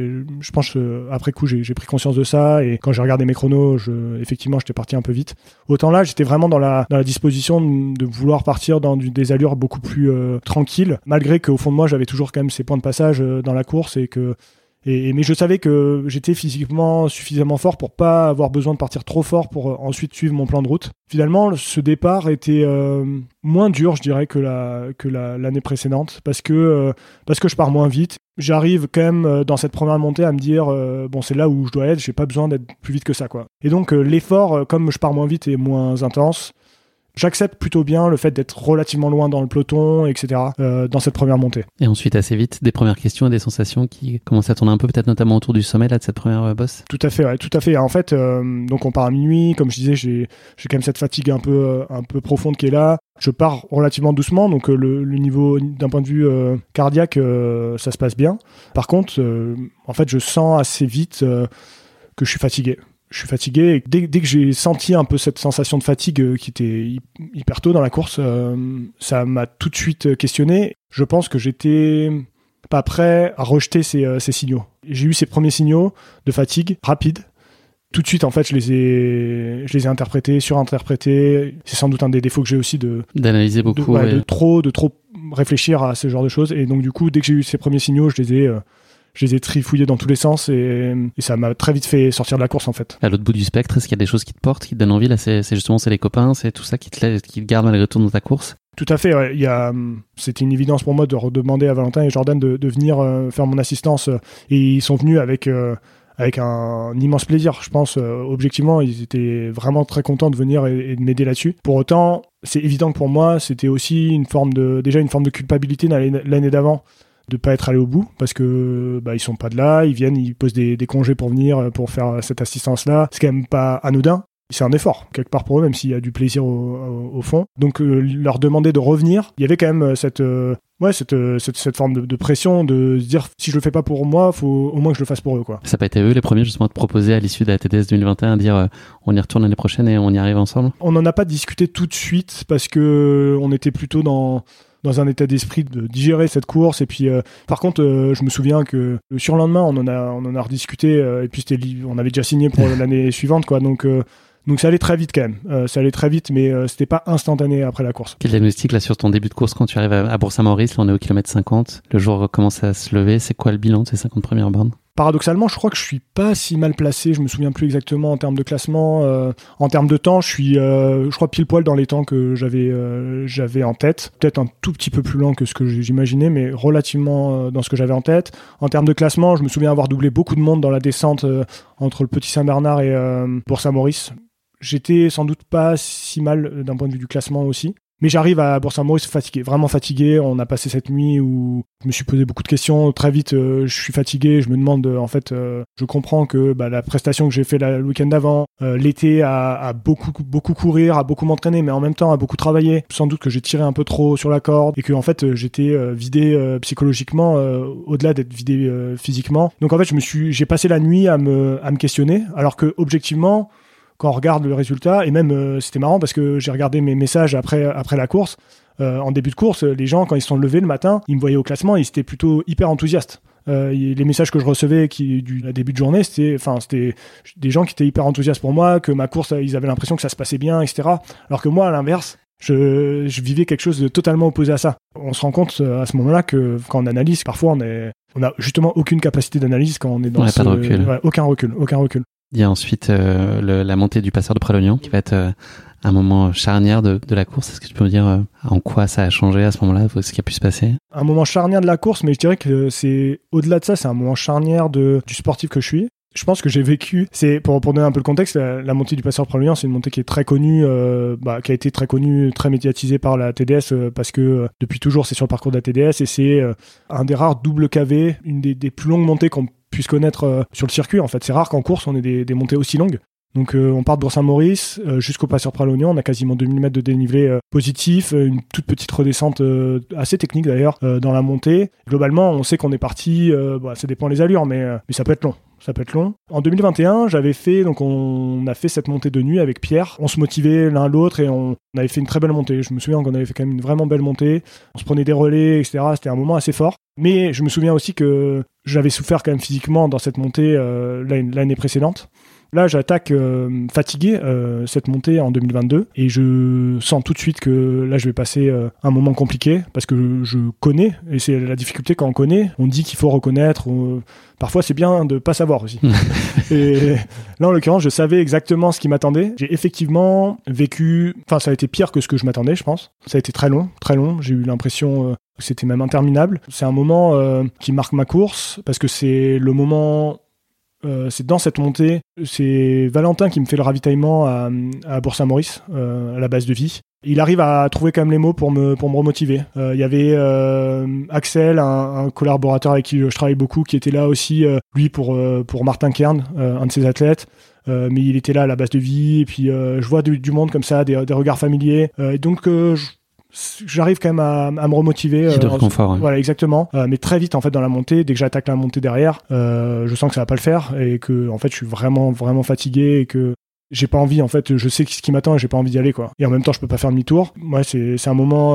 je pense après coup j'ai pris conscience de ça, et quand j'ai regardé mes chronos, effectivement j'étais parti un peu vite. Autant là j'étais vraiment dans la disposition de vouloir partir dans des allures beaucoup plus tranquilles, malgré qu'au fond de moi j'avais toujours quand même ces points de passage dans la course, mais je savais que j'étais physiquement suffisamment fort pour pas avoir besoin de partir trop fort pour ensuite suivre mon plan de route. Finalement, ce départ était moins dur, je dirais, que l'année précédente, parce que je pars moins vite. J'arrive quand même dans cette première montée à me dire bon, c'est là où je dois être, j'ai pas besoin d'être plus vite que ça, quoi. Et donc l'effort, comme je pars moins vite, est moins intense. j'accepte plutôt bien le fait d'être relativement loin dans le peloton, etc., dans cette première montée. Et ensuite, assez vite, des premières questions et des sensations qui commencent à tourner un peu, peut-être notamment autour du sommet là, de cette première bosse. Tout à fait, ouais, tout à fait. En fait, donc on part à minuit. Comme je disais, j'ai quand même cette fatigue un peu profonde qui est là. Je pars relativement doucement, donc le niveau d'un point de vue cardiaque, ça se passe bien. Par contre, en fait, je sens assez vite que je suis fatigué. Je suis fatigué et dès que j'ai senti un peu cette sensation de fatigue qui était hyper tôt dans la course, ça m'a tout de suite questionné. Je pense que j'étais pas prêt à rejeter ces signaux. J'ai eu ces premiers signaux de fatigue rapide. Tout de suite, en fait, je les ai interprétés, surinterprétés. C'est sans doute un des défauts que j'ai aussi d'analyser beaucoup. De trop réfléchir à ce genre de choses. Et donc, du coup, dès que j'ai eu ces premiers signaux, je les ai trifouillés dans tous les sens et ça m'a très vite fait sortir de la course en fait. À l'autre bout du spectre, est-ce qu'il y a des choses qui te portent, qui te donnent envie là, c'est les copains, c'est tout ça qui te garde malgré tout dans ta course? Tout à fait, ouais. C'était une évidence pour moi de redemander à Valentin et Jordan de venir faire mon assistance et ils sont venus avec un immense plaisir, je pense. Objectivement, ils étaient vraiment très contents de venir et de m'aider là-dessus. Pour autant, c'est évident que pour moi, c'était aussi une forme de culpabilité l'année d'avant de pas être allé au bout parce que ils sont pas de là, ils viennent, ils posent des congés pour venir pour faire cette assistance là, c'est quand même pas anodin, c'est un effort quelque part pour eux même s'il y a du plaisir au fond. Donc leur demander de revenir, il y avait quand même cette forme de pression de se dire si je le fais pas pour moi, faut au moins que je le fasse pour eux quoi. Ça n'a pas été eux les premiers justement à te proposer à l'issue de la TDS 2021 de dire on y retourne l'année prochaine et on y arrive ensemble? On n'en a pas discuté tout de suite parce que on était plutôt dans un état d'esprit de digérer cette course. Et puis, par contre, je me souviens que le surlendemain, on en a rediscuté. Et puis, on avait déjà signé pour l'année suivante, quoi. Donc, ça allait très vite quand même. Ça allait très vite, mais c'était pas instantané après la course. Quel diagnostic là sur ton début de course quand tu arrives à Bourg-Saint-Maurice? Là, on est au kilomètre 50. Le jour commence à se lever. C'est quoi le bilan de ces 50 premières bornes? Paradoxalement, je crois que je suis pas si mal placé. Je me souviens plus exactement en termes de classement. En termes de temps, je crois pile poil dans les temps que j'avais en tête. Peut-être un tout petit peu plus lent que ce que j'imaginais, mais relativement dans ce que j'avais en tête. En termes de classement, je me souviens avoir doublé beaucoup de monde dans la descente entre le Petit Saint-Bernard et Bourg-Saint-Maurice. J'étais sans doute pas si mal d'un point de vue du classement aussi. Mais j'arrive à Bourg-Saint-Maurice fatigué, vraiment fatigué. On a passé cette nuit où je me suis posé beaucoup de questions. Très vite, je suis fatigué. Je me demande, je comprends que la prestation que j'ai fait le week-end d'avant, l'été, à beaucoup courir, à beaucoup m'entraîner, mais en même temps à beaucoup travailler. Sans doute que j'ai tiré un peu trop sur la corde et que en fait j'étais vidé psychologiquement au-delà d'être vidé physiquement. Donc en fait, j'ai passé la nuit à me questionner, alors que objectivement, quand on regarde le résultat, et même c'était marrant parce que j'ai regardé mes messages après la course, en début de course, les gens quand ils se sont levés le matin, ils me voyaient au classement, ils étaient plutôt hyper enthousiastes. Les messages que je recevais du début de journée, c'était des gens qui étaient hyper enthousiastes pour moi, que ma course, ils avaient l'impression que ça se passait bien, etc. Alors que moi, à l'inverse, je vivais quelque chose de totalement opposé à ça. On se rend compte à ce moment-là que quand on analyse, parfois on a justement aucune capacité d'analyse quand on est dans pas de recul. Aucun recul. Il y a ensuite la montée du Passeur de Pralognan qui va être un moment charnière de la course. Est-ce que tu peux me dire en quoi ça a changé à ce moment-là, ce qui a pu se passer? Un moment charnière de la course, mais je dirais que c'est au-delà de ça, c'est un moment charnière du sportif que je suis. Je pense que j'ai vécu, c'est pour donner un peu le contexte, la montée du Passeur de Pralognan, c'est une montée qui est très connue, qui a été très connue, très médiatisée par la TDS parce que depuis toujours c'est sur le parcours de la TDS et c'est un des rares double KV, une des plus longues montées qu'on puisse connaître sur le circuit. En fait, c'est rare qu'en course on ait des montées aussi longues. Donc on part de Bourg-Saint-Maurice jusqu'au Passeur de Pralognan, on a quasiment 2000 mètres de dénivelé positif, une toute petite redescente assez technique d'ailleurs dans la montée. Globalement, on sait qu'on est parti, ça dépend des allures, mais ça peut être long. Ça peut être long. En 2021, on a fait cette montée de nuit avec Pierre. On se motivait l'un l'autre et on avait fait une très belle montée. Je me souviens qu'on avait fait quand même une vraiment belle montée. On se prenait des relais, etc. C'était un moment assez fort. Mais je me souviens aussi que j'avais souffert quand même physiquement dans cette montée l'année précédente. Là, j'attaque fatigué cette montée en 2022 et je sens tout de suite que là, je vais passer un moment compliqué parce que je connais, et c'est la difficulté quand on connaît. On dit qu'il faut reconnaître. Parfois, c'est bien de pas savoir aussi. Et là, en l'occurrence, je savais exactement ce qui m'attendait. J'ai effectivement vécu... Enfin, ça a été pire que ce que je m'attendais, je pense. Ça a été très long, très long. J'ai eu l'impression que c'était même interminable. C'est un moment qui marque ma course parce que c'est le moment C'est dans cette montée, c'est Valentin qui me fait le ravitaillement à Bourg-Saint-Maurice, à la base de vie. Il arrive à trouver quand même les mots pour me remotiver. Il y avait Axel, un collaborateur avec qui je travaille beaucoup, qui était là aussi, lui pour Martin Kern, un de ses athlètes. Mais il était là à la base de vie, et puis je vois du monde comme ça, des regards familiers. Et donc j'arrive quand même à me remotiver. De réconfort. Voilà, exactement. Mais très vite, en fait, dans la montée, dès que j'attaque la montée derrière, je sens que ça va pas le faire et que, en fait, je suis vraiment, vraiment fatigué et que j'ai pas envie, en fait, je sais ce qui m'attend et j'ai pas envie d'y aller, quoi. Et en même temps, je peux pas faire demi-tour. Ouais, c'est un moment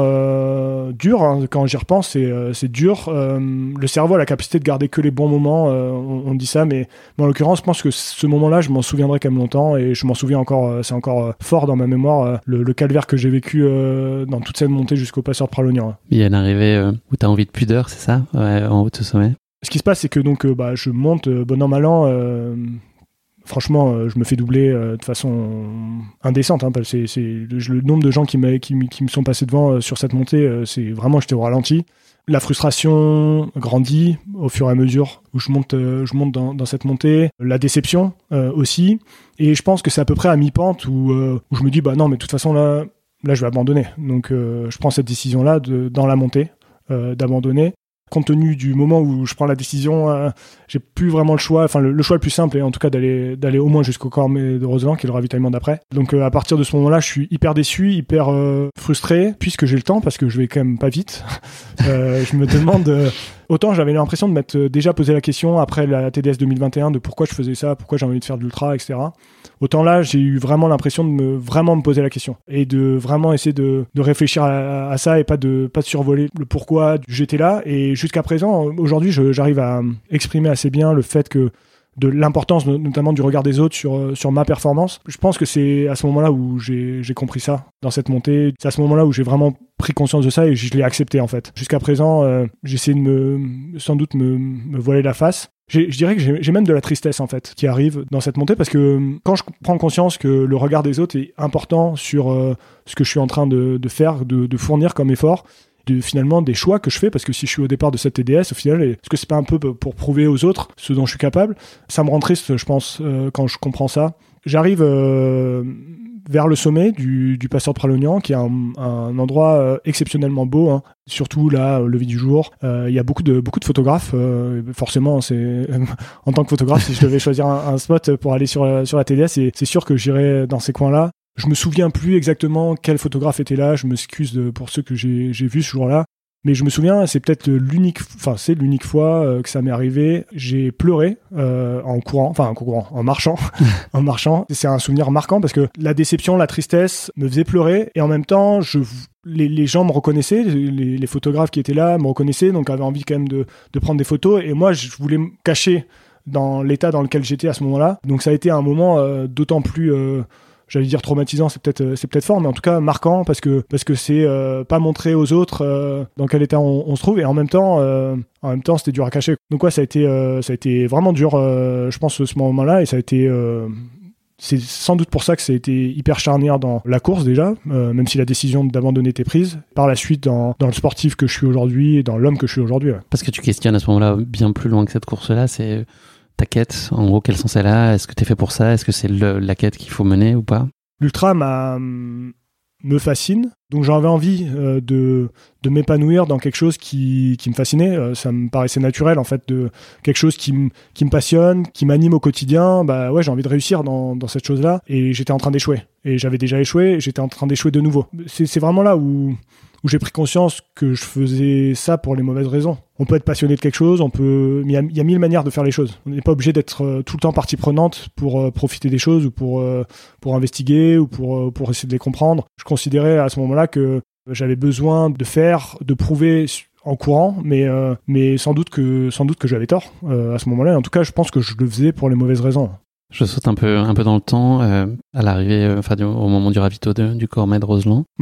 dur, hein. Quand j'y repense, c'est dur. Le cerveau a la capacité de garder que les bons moments, on dit ça, mais en l'occurrence, je pense que ce moment-là, je m'en souviendrai quand même longtemps et je m'en souviens encore, c'est encore fort dans ma mémoire, le calvaire que j'ai vécu dans toute cette montée jusqu'au passeur de Pralognan. Il y a une arrivée où t'as envie de pudeur, c'est ça, ouais, en haut de ce sommet. Ce qui se passe, c'est que donc, je monte bon an mal an. Franchement, je me fais doubler de façon indécente. Hein, parce que le nombre de gens qui me sont passés devant sur cette montée, c'est vraiment, j'étais au ralenti. La frustration grandit au fur et à mesure où je monte dans cette montée. La déception aussi. Et je pense que c'est à peu près à mi-pente où je me dis, bah non, mais de toute façon, là je vais abandonner. Donc, je prends cette décision-là dans la montée, d'abandonner. Compte tenu du moment où je prends la décision, j'ai plus vraiment le choix. Enfin, le choix le plus simple est en tout cas d'aller au moins jusqu'au Cormet de Roseland, qui est le ravitaillement d'après. Donc, à partir de ce moment-là, je suis hyper déçu, hyper frustré, puisque j'ai le temps, parce que je vais quand même pas vite. Je me demande... Autant j'avais l'impression de m'être déjà posé la question après la TDS 2021 de pourquoi je faisais ça, pourquoi j'ai envie de faire de l'ultra, etc. Autant là, j'ai eu vraiment l'impression de vraiment me poser la question et de vraiment essayer de réfléchir à ça et pas de survoler le pourquoi j'étais là. Et jusqu'à présent, aujourd'hui, j'arrive à exprimer assez bien le fait que de l'importance notamment du regard des autres sur ma performance. Je pense que c'est à ce moment-là où j'ai compris ça dans cette montée. C'est à ce moment-là où j'ai vraiment pris conscience de ça et je l'ai accepté en fait. Jusqu'à présent, j'essaie de sans doute me voiler la face. Je dirais que j'ai même de la tristesse en fait qui arrive dans cette montée parce que quand je prends conscience que le regard des autres est important sur ce que je suis en train de faire, de fournir comme effort, finalement des choix que je fais, parce que si je suis au départ de cette TDS, au final, est-ce que c'est pas un peu pour prouver aux autres ce dont je suis capable? Ça me rend triste, je pense, quand je comprends ça. J'arrive vers le sommet du passeur de Pralognan, qui est un endroit exceptionnellement beau, hein. Surtout là, au lever du jour. Il y a beaucoup de photographes. Forcément, c'est en tant que photographe, si je devais choisir un spot pour aller sur la TDS, c'est sûr que j'irais dans ces coins-là. Je me souviens plus exactement quel photographe était là. Je m'excuse pour ceux que j'ai vus ce jour-là. Mais je me souviens, c'est peut-être l'unique fois que ça m'est arrivé. J'ai pleuré en marchant. En marchant. C'est un souvenir marquant parce que la déception, la tristesse me faisait pleurer. Et en même temps, les gens me reconnaissaient, les photographes qui étaient là me reconnaissaient, donc avaient envie quand même de prendre des photos. Et moi, je voulais me cacher dans l'état dans lequel j'étais à ce moment-là. Donc ça a été un moment d'autant plus... j'allais dire traumatisant, c'est peut-être fort, mais en tout cas marquant parce que c'est pas montrer aux autres dans quel état on se trouve, et en même temps c'était dur à cacher. Donc ouais, ça a été vraiment dur, je pense, ce moment-là, et ça a été c'est sans doute pour ça que ça a été hyper charnière dans la course déjà, même si la décision d'abandonner était prise. Par la suite, dans le sportif que je suis aujourd'hui et dans l'homme que je suis aujourd'hui. Ouais. Parce que tu questionnes à ce moment-là bien plus loin que cette course-là, c'est ta quête, en gros, quel sens elle a? Est-ce que t'es fait pour ça? Est-ce que c'est la quête qu'il faut mener ou pas? L'ultra me fascine, donc j'avais envie de m'épanouir dans quelque chose qui me fascinait. Ça me paraissait naturel en fait, de quelque chose qui me passionne, qui m'anime au quotidien. Bah ouais, j'ai envie de réussir dans cette chose-là, et j'étais en train d'échouer. Et j'avais déjà échoué, et j'étais en train d'échouer de nouveau. C'est vraiment là où j'ai pris conscience que je faisais ça pour les mauvaises raisons. On peut être passionné de quelque chose, il y a mille manières de faire les choses. On n'est pas obligé d'être tout le temps partie prenante pour profiter des choses ou pour investiguer ou pour essayer de les comprendre. Je considérais à ce moment-là que j'avais besoin de prouver en courant, mais sans doute que j'avais tort à ce moment-là. En tout cas, je pense que je le faisais pour les mauvaises raisons. Je saute un peu dans le temps, à l'arrivée, au moment du ravito du Cormet de Roseland. Ouais.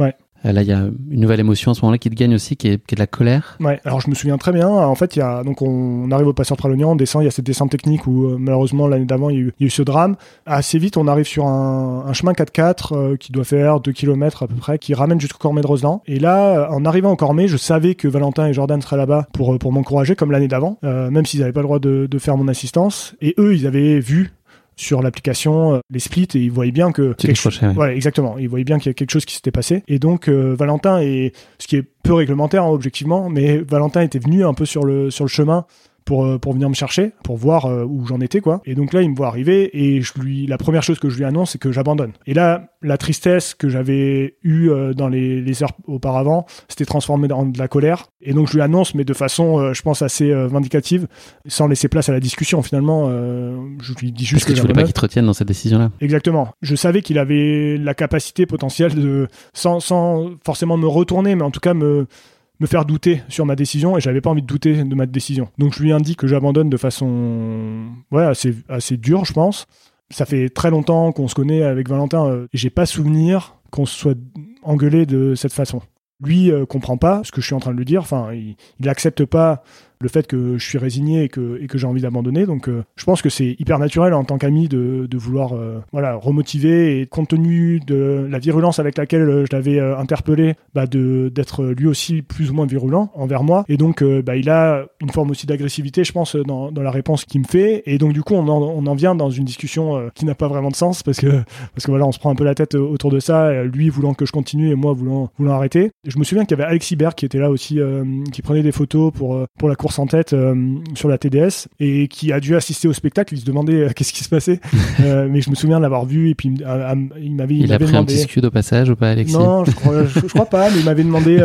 Là, il y a une nouvelle émotion à ce moment-là qui te gagne aussi, qui est de la colère. Ouais, alors je me souviens très bien. En fait, donc on arrive au Passeur Pralognan, on descend, il y a cette descente technique où malheureusement l'année d'avant il y a eu ce drame. Assez vite, on arrive sur un chemin 4x4 qui doit faire 2 km à peu près, qui ramène jusqu'au Cormet de Roseland. Et là, en arrivant au Cormet, je savais que Valentin et Jordan seraient là-bas pour m'encourager comme l'année d'avant, même s'ils n'avaient pas le droit de faire mon assistance. Et eux, ils avaient vu sur l'application les splits et ils voyaient bien que ouais, exactement, ils voyaient bien qu'il y a quelque chose qui s'était passé. Et donc Valentin, et ce qui est peu réglementaire objectivement, mais Valentin était venu un peu sur le chemin pour venir me chercher, pour voir où j'en étais, quoi. Et donc là, il me voit arriver et la première chose que je lui annonce, c'est que j'abandonne. Et là, la tristesse que j'avais eue dans les heures auparavant s'était transformée en de la colère. Et donc je lui annonce, mais de façon, je pense, assez vindicative, sans laisser place à la discussion. Finalement, je lui dis juste parce que tu voulais pas qu'il te retienne dans cette décision-là. Exactement. Je savais qu'il avait la capacité potentielle de, sans forcément me retourner, mais en tout cas me faire douter sur ma décision, et j'avais pas envie de douter de ma décision. Donc je lui indique que j'abandonne de façon assez dure, je pense. Ça fait très longtemps qu'on se connaît avec Valentin, et j'ai pas souvenir qu'on se soit engueulé de cette façon. Lui comprend pas ce que je suis en train de lui dire, enfin il accepte pas le fait que je suis résigné et que j'ai envie d'abandonner. Donc je pense que c'est hyper naturel en tant qu'ami de vouloir remotiver, et compte tenu de la virulence avec laquelle je l'avais interpellé, d'être lui aussi plus ou moins virulent envers moi. Et donc il a une forme aussi d'agressivité, je pense, dans la réponse qu'il me fait. Et donc du coup on en vient dans une discussion qui n'a pas vraiment de sens, parce que voilà, on se prend un peu la tête autour de ça, lui voulant que je continue et moi voulant arrêter. Et je me souviens qu'il y avait Alexis Berg qui était là aussi, qui prenait des photos pour la course en tête sur la TDS, et qui a dû assister au spectacle. Il se demandait qu'est-ce qui se passait, mais je me souviens de l'avoir vu, et puis il m'avait pris demandé... un petit scud au passage ou pas, Alexis? Non, je crois pas, mais il m'avait demandé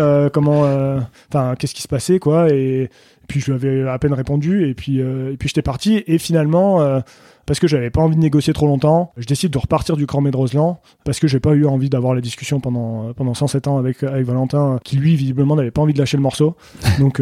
qu'est-ce qui se passait, quoi, et puis je lui avais à peine répondu, et puis j'étais parti, et finalement parce que j'avais pas envie de négocier trop longtemps, je décide de repartir du Cormet de Roseland, parce que j'ai pas eu envie d'avoir la discussion pendant 107 ans avec Valentin, qui lui visiblement n'avait pas envie de lâcher le morceau. Donc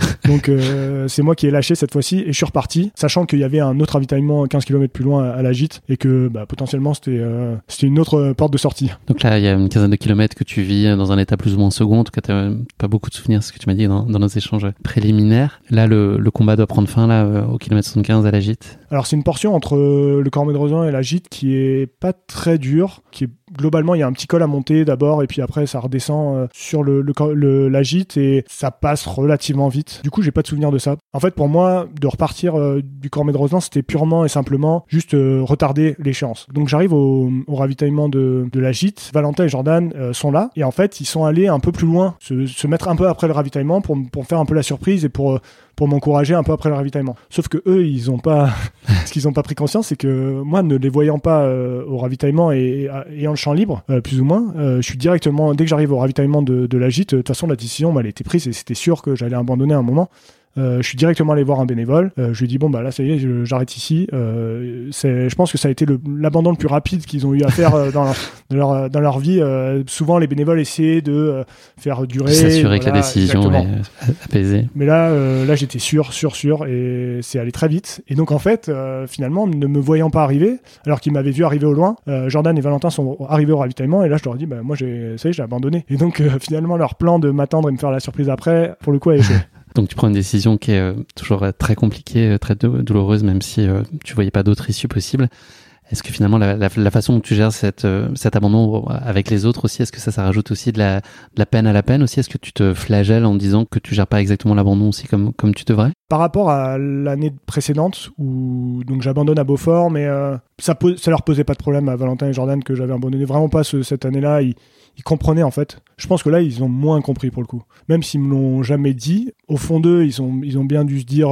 c'est moi qui ai lâché cette fois-ci, et je suis reparti, sachant qu'il y avait un autre ravitaillement 15 km plus loin à la Gîte, et que potentiellement c'était une autre porte de sortie. Donc là, il y a une quinzaine de kilomètres que tu vis dans un état plus ou moins second. En tout cas, t'as pas beaucoup de souvenirs, ce que tu m'as dit dans nos échanges préliminaires. Là, le combat doit prendre fin là au kilomètre 75 à la Gîte. Alors c'est une portion entre le Cormet de Roseland et la Gîte qui est pas très dure, qui est globalement, il y a un petit col à monter d'abord, et puis après ça redescend sur la Gîte, et ça passe relativement vite. Du coup, j'ai pas de souvenir de ça. En fait, pour moi, de repartir du Cormet de Roseland, c'était purement et simplement juste retarder l'échéance. Donc j'arrive au ravitaillement de la Gîte. Valentin et Jordan sont là, et en fait, ils sont allés un peu plus loin, se mettre un peu après le ravitaillement pour faire un peu la surprise, et pour m'encourager un peu après le ravitaillement. Sauf que eux, ils ont pas ce qu'ils ont pas pris conscience, c'est que moi, ne les voyant pas au ravitaillement et ayant le champ libre, plus ou moins, je suis directement, dès que j'arrive au ravitaillement de la Gîte, de toute façon la décision elle était prise, et c'était sûr que j'allais abandonner à un moment. Je suis directement allé voir un bénévole. Je lui ai dit bon là ça y est, j'arrête ici. Je pense que ça a été l'abandon le plus rapide qu'ils ont eu à faire dans leur vie. Souvent les bénévoles essaient de faire durer, s'assurer que la décision est apaisée. Mais là j'étais sûr, et c'est allé très vite. Et donc en fait finalement, ne me voyant pas arriver, alors qu'ils m'avaient vu arriver au loin, Jordan et Valentin sont arrivés au ravitaillement, et là je leur ai dit moi ça y est, j'ai abandonné. Et donc finalement leur plan de m'attendre et me faire la surprise après, pour le coup, a échoué. Donc tu prends une décision qui est toujours très compliquée, très douloureuse, même si tu voyais pas d'autre issue possible. Est-ce que finalement la façon dont tu gères cet abandon avec les autres aussi, est-ce que ça rajoute aussi de la peine à la peine aussi? Est-ce que tu te flagelles en disant que tu gères pas exactement l'abandon aussi comme tu devrais? Par rapport à l'année précédente, où donc j'abandonne à Beaufort, mais ça leur posait pas de problème à Valentin et Jordan que j'avais abandonné, vraiment pas cette année-là. Ils comprenaient en fait. Je pense que là, ils ont moins compris pour le coup. Même s'ils me l'ont jamais dit, au fond d'eux, ils ont bien dû se dire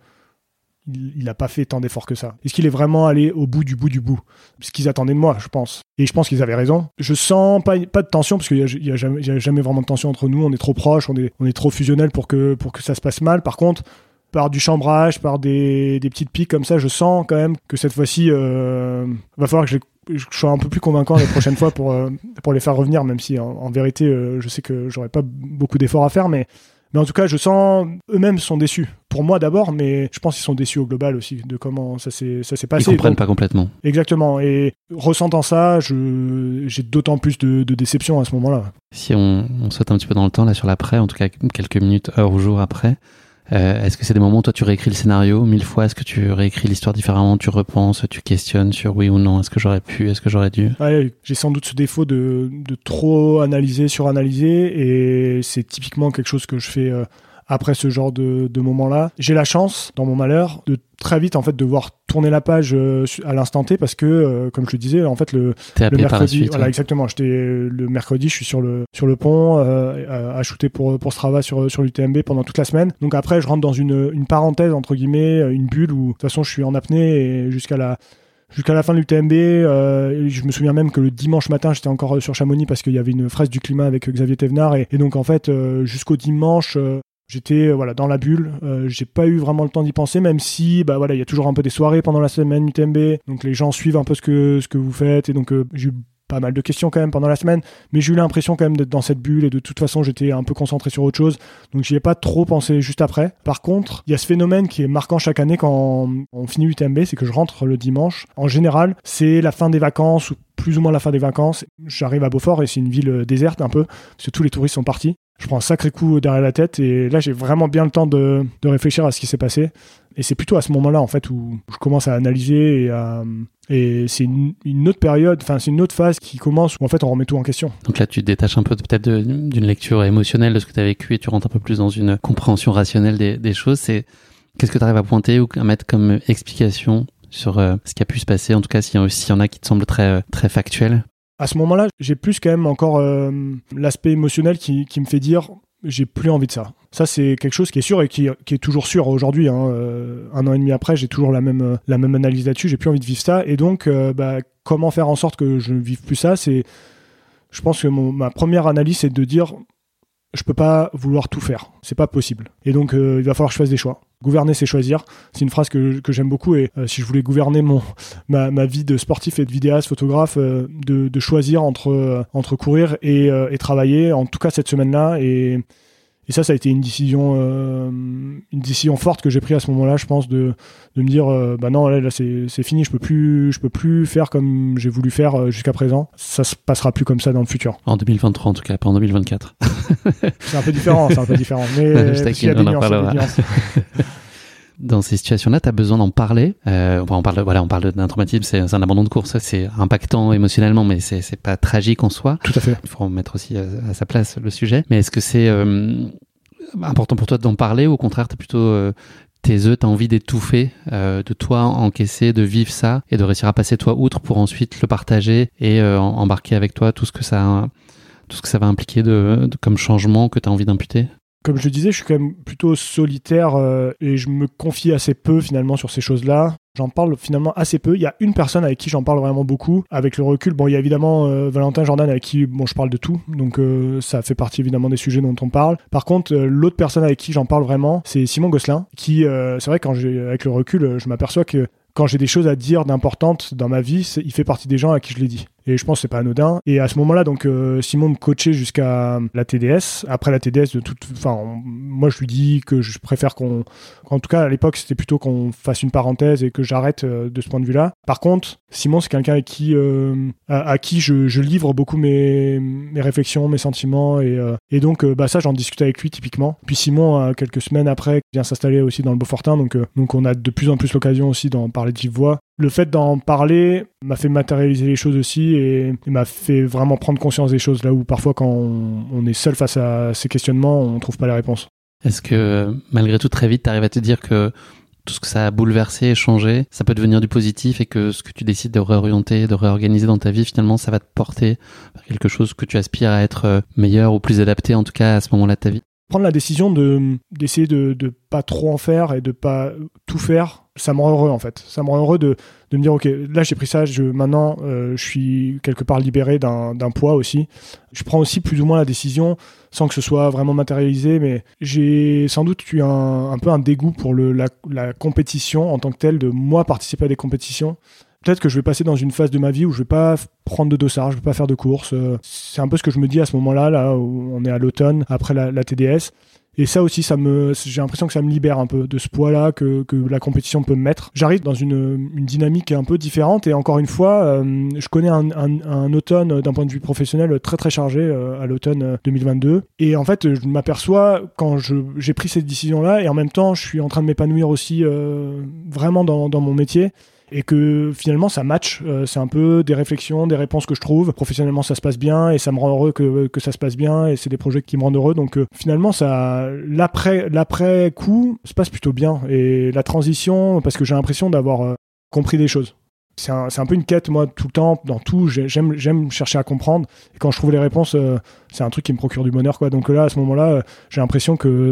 il n'a pas fait tant d'efforts que ça. Est-ce qu'il est vraiment allé au bout du bout? Ce qu'ils attendaient de moi, je pense. Et je pense qu'ils avaient raison. Je sens pas de tension, parce qu'il y a jamais vraiment de tension entre nous. On est trop proches, on est trop fusionnels pour que ça se passe mal. Par contre, par du chambrage, par des petites piques comme ça, je sens quand même que cette fois-ci, va falloir que je sois un peu plus convaincant les prochaines fois pour les faire revenir, même si en vérité, je sais que j'aurais pas beaucoup d'efforts à faire, mais en tout cas, je sens eux-mêmes sont déçus pour moi d'abord, mais je pense qu'ils sont déçus au global aussi de comment ça s'est passé. Ils comprennent pas complètement. Exactement. Et ressentant ça, j'ai d'autant plus de déception à ce moment-là. Si on saute un petit peu dans le temps, là, sur l'après, en tout cas quelques minutes, heures ou jours après, est-ce que c'est des moments où toi tu réécris le scénario 1000 fois? Est-ce que tu réécris l'histoire différemment? Tu repenses, tu questionnes sur oui ou non? Est-ce que j'aurais pu? Est-ce que j'aurais dû? Ouais, j'ai sans doute ce défaut de trop analyser, suranalyser, et c'est typiquement quelque chose que je fais après ce genre de moment-là. J'ai la chance, dans mon malheur, de très vite en fait devoir tourner la page à l'instant T, parce que comme je le disais, en fait le mercredi, suite, voilà, ouais. Exactement, le mercredi, je suis sur le pont à shooter pour Strava sur l'UTMB pendant toute la semaine. Donc après, je rentre dans une parenthèse entre guillemets, une bulle où de toute façon je suis en apnée, et jusqu'à la fin de l'UTMB, je me souviens même que le dimanche matin, j'étais encore sur Chamonix parce qu'il y avait une fresque du climat avec Xavier Thévenard, et donc en fait jusqu'au dimanche, j'étais dans la bulle. J'ai pas eu vraiment le temps d'y penser, même si il y a toujours un peu des soirées pendant la semaine UTMB, donc les gens suivent un peu ce que vous faites, et donc j'ai eu pas mal de questions quand même pendant la semaine, mais j'ai eu l'impression quand même d'être dans cette bulle, et de toute façon j'étais un peu concentré sur autre chose, donc j'y ai pas trop pensé juste après. Par contre, il y a ce phénomène qui est marquant chaque année quand on finit l'UTMB, c'est que je rentre le dimanche. En général, c'est la fin des vacances, ou plus ou moins la fin des vacances. J'arrive à Beaufort, et c'est une ville déserte un peu, parce que tous les touristes sont partis. Je prends un sacré coup derrière la tête, et là j'ai vraiment bien le temps de réfléchir à ce qui s'est passé. Et c'est plutôt à ce moment-là en fait où je commence à analyser, et c'est une autre période, enfin c'est une autre phase qui commence où en fait on remet tout en question. Donc là tu te détaches un peu peut-être d'une lecture émotionnelle de ce que tu as vécu, et tu rentres un peu plus dans une compréhension rationnelle des choses. Qu'est-ce que tu arrives à pointer ou à mettre comme explication sur ce qui a pu se passer, en tout cas s'il y en a qui te semblent très, très factuels? À ce moment-là, j'ai plus quand même encore l'aspect émotionnel qui me fait dire j'ai plus envie de ça. Ça, c'est quelque chose qui est sûr, et qui est toujours sûr aujourd'hui. 1 an et demi après, j'ai toujours la même analyse là-dessus. J'ai plus envie de vivre ça. Et donc, comment faire en sorte que je ne vive plus ça? Je pense que ma première analyse, c'est de dire je peux pas vouloir tout faire. C'est pas possible. Et donc, il va falloir que je fasse des choix. Gouverner, c'est choisir. C'est une phrase que j'aime beaucoup, et si je voulais gouverner ma vie de sportif et de vidéaste, photographe, de choisir entre courir et travailler, en tout cas cette semaine-là, et ça a été une décision forte que j'ai prise à ce moment-là, je pense, de me dire non, là c'est fini, je peux plus faire comme j'ai voulu faire jusqu'à présent. Ça se passera plus comme ça dans le futur. En 2023 en tout cas, pas en 2024. C'est un peu différent, mais il y a des nuances. Dans ces situations-là, tu as besoin d'en parler. On parle d'un traumatisme, c'est un abandon de course. C'est impactant émotionnellement, mais c'est pas tragique en soi. Tout à fait. Il faut remettre aussi à sa place le sujet. Mais est-ce que c'est important pour toi d'en parler, ou au contraire, t'as plutôt t'as envie d'étouffer, de toi encaisser, de vivre ça, et de réussir à passer toi outre pour ensuite le partager et embarquer avec toi tout ce que ça va impliquer de comme changement que tu as envie d'imputer? Comme je le disais, je suis quand même plutôt solitaire, et je me confie assez peu finalement sur ces choses-là. J'en parle finalement assez peu. Il y a une personne avec qui j'en parle vraiment beaucoup, avec le recul. Bon, il y a évidemment Valentin Jordan, avec qui je parle de tout, donc ça fait partie évidemment des sujets dont on parle. Par contre, l'autre personne avec qui j'en parle vraiment, c'est Simon Gosselin, qui, c'est vrai, avec le recul, je m'aperçois que quand j'ai des choses à dire d'importantes dans ma vie, il fait partie des gens à qui je les dis. Et je pense que c'est pas anodin. Et à ce moment-là, donc, Simon me coachait jusqu'à la TDS. Après la TDS, moi, je lui dis que je préfère en tout cas, à l'époque, c'était plutôt qu'on fasse une parenthèse et que j'arrête de ce point de vue-là. Par contre, Simon, c'est quelqu'un avec qui, à qui je livre beaucoup mes réflexions, mes sentiments. Et donc, ça, j'en discute avec lui, typiquement. Puis Simon, quelques semaines après, vient s'installer aussi dans le Beaufortin. Donc on a de plus en plus l'occasion aussi d'en parler de vive voix. Le fait d'en parler m'a fait matérialiser les choses aussi, et m'a fait vraiment prendre conscience des choses, là où parfois quand on est seul face à ces questionnements, on ne trouve pas les réponses. Est-ce que malgré tout, très vite, tu arrives à te dire que tout ce que ça a bouleversé et changé, ça peut devenir du positif, et que ce que tu décides de réorienter, de réorganiser dans ta vie, finalement, ça va te porter vers quelque chose que tu aspires à être meilleur ou plus adapté, en tout cas à ce moment-là de ta vie? Prendre la décision d'essayer de pas trop en faire et de pas tout faire, ça me rend heureux en fait. Ça me rend heureux de me dire ok, là j'ai pris ça, maintenant je suis quelque part libéré d'un poids aussi. Je prends aussi plus ou moins la décision sans que ce soit vraiment matérialisé, mais j'ai sans doute eu un peu un dégoût pour la compétition en tant que telle, de moi participer à des compétitions. Peut-être que je vais passer dans une phase de ma vie où je vais pas prendre de dossard, je vais pas faire de course. C'est un peu ce que je me dis à ce moment-là, là où on est à l'automne, après la TDS. Et ça aussi, j'ai l'impression que ça me libère un peu de ce poids-là que la compétition peut me mettre. J'arrive dans une dynamique un peu différente et encore une fois, je connais un automne d'un point de vue professionnel très très chargé à l'automne 2022. Et en fait, je m'aperçois quand j'ai pris cette décision-là et en même temps, je suis en train de m'épanouir aussi vraiment dans mon métier. Et que finalement ça match, c'est un peu des réflexions, des réponses que je trouve. Professionnellement ça se passe bien et ça me rend heureux que ça se passe bien et c'est des projets qui me rendent heureux. Donc finalement l'après coup se passe plutôt bien. Et la transition, parce que j'ai l'impression d'avoir compris des choses. C'est un peu une quête, moi, tout le temps, dans tout, j'aime chercher à comprendre. Et quand je trouve les réponses, c'est un truc qui me procure du bonheur, quoi. Donc là, à ce moment-là, j'ai l'impression que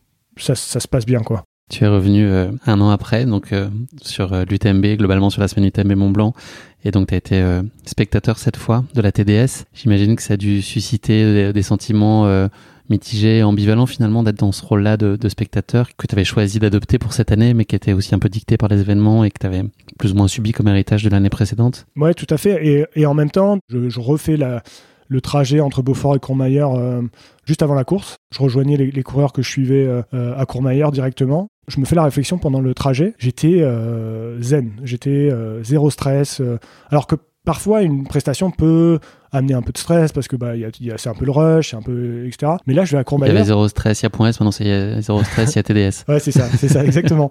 ça se passe bien, quoi. Tu es revenu un an après, donc sur l'UTMB, globalement sur la semaine UTMB Mont-Blanc, et donc tu as été spectateur cette fois de la TDS. J'imagine que ça a dû susciter des sentiments mitigés, ambivalents finalement, d'être dans ce rôle-là de spectateur que tu avais choisi d'adopter pour cette année, mais qui était aussi un peu dicté par les événements et que tu avais plus ou moins subi comme héritage de l'année précédente. Ouais, tout à fait. Et en même temps, je refais le trajet entre Beaufort et Courmayeur juste avant la course. Je rejoignais les coureurs que je suivais à Courmayeur directement. Je me fais la réflexion pendant le trajet. J'étais zen, j'étais zéro stress. Alors que parfois, une prestation peut amener un peu de stress parce que c'est un peu le rush, c'est un peu etc. Mais là, je vais à Courmayeur. Il y avait zéro stress, il y a .s, maintenant c'est zéro stress, il y a TDS. Ouais, c'est ça, exactement.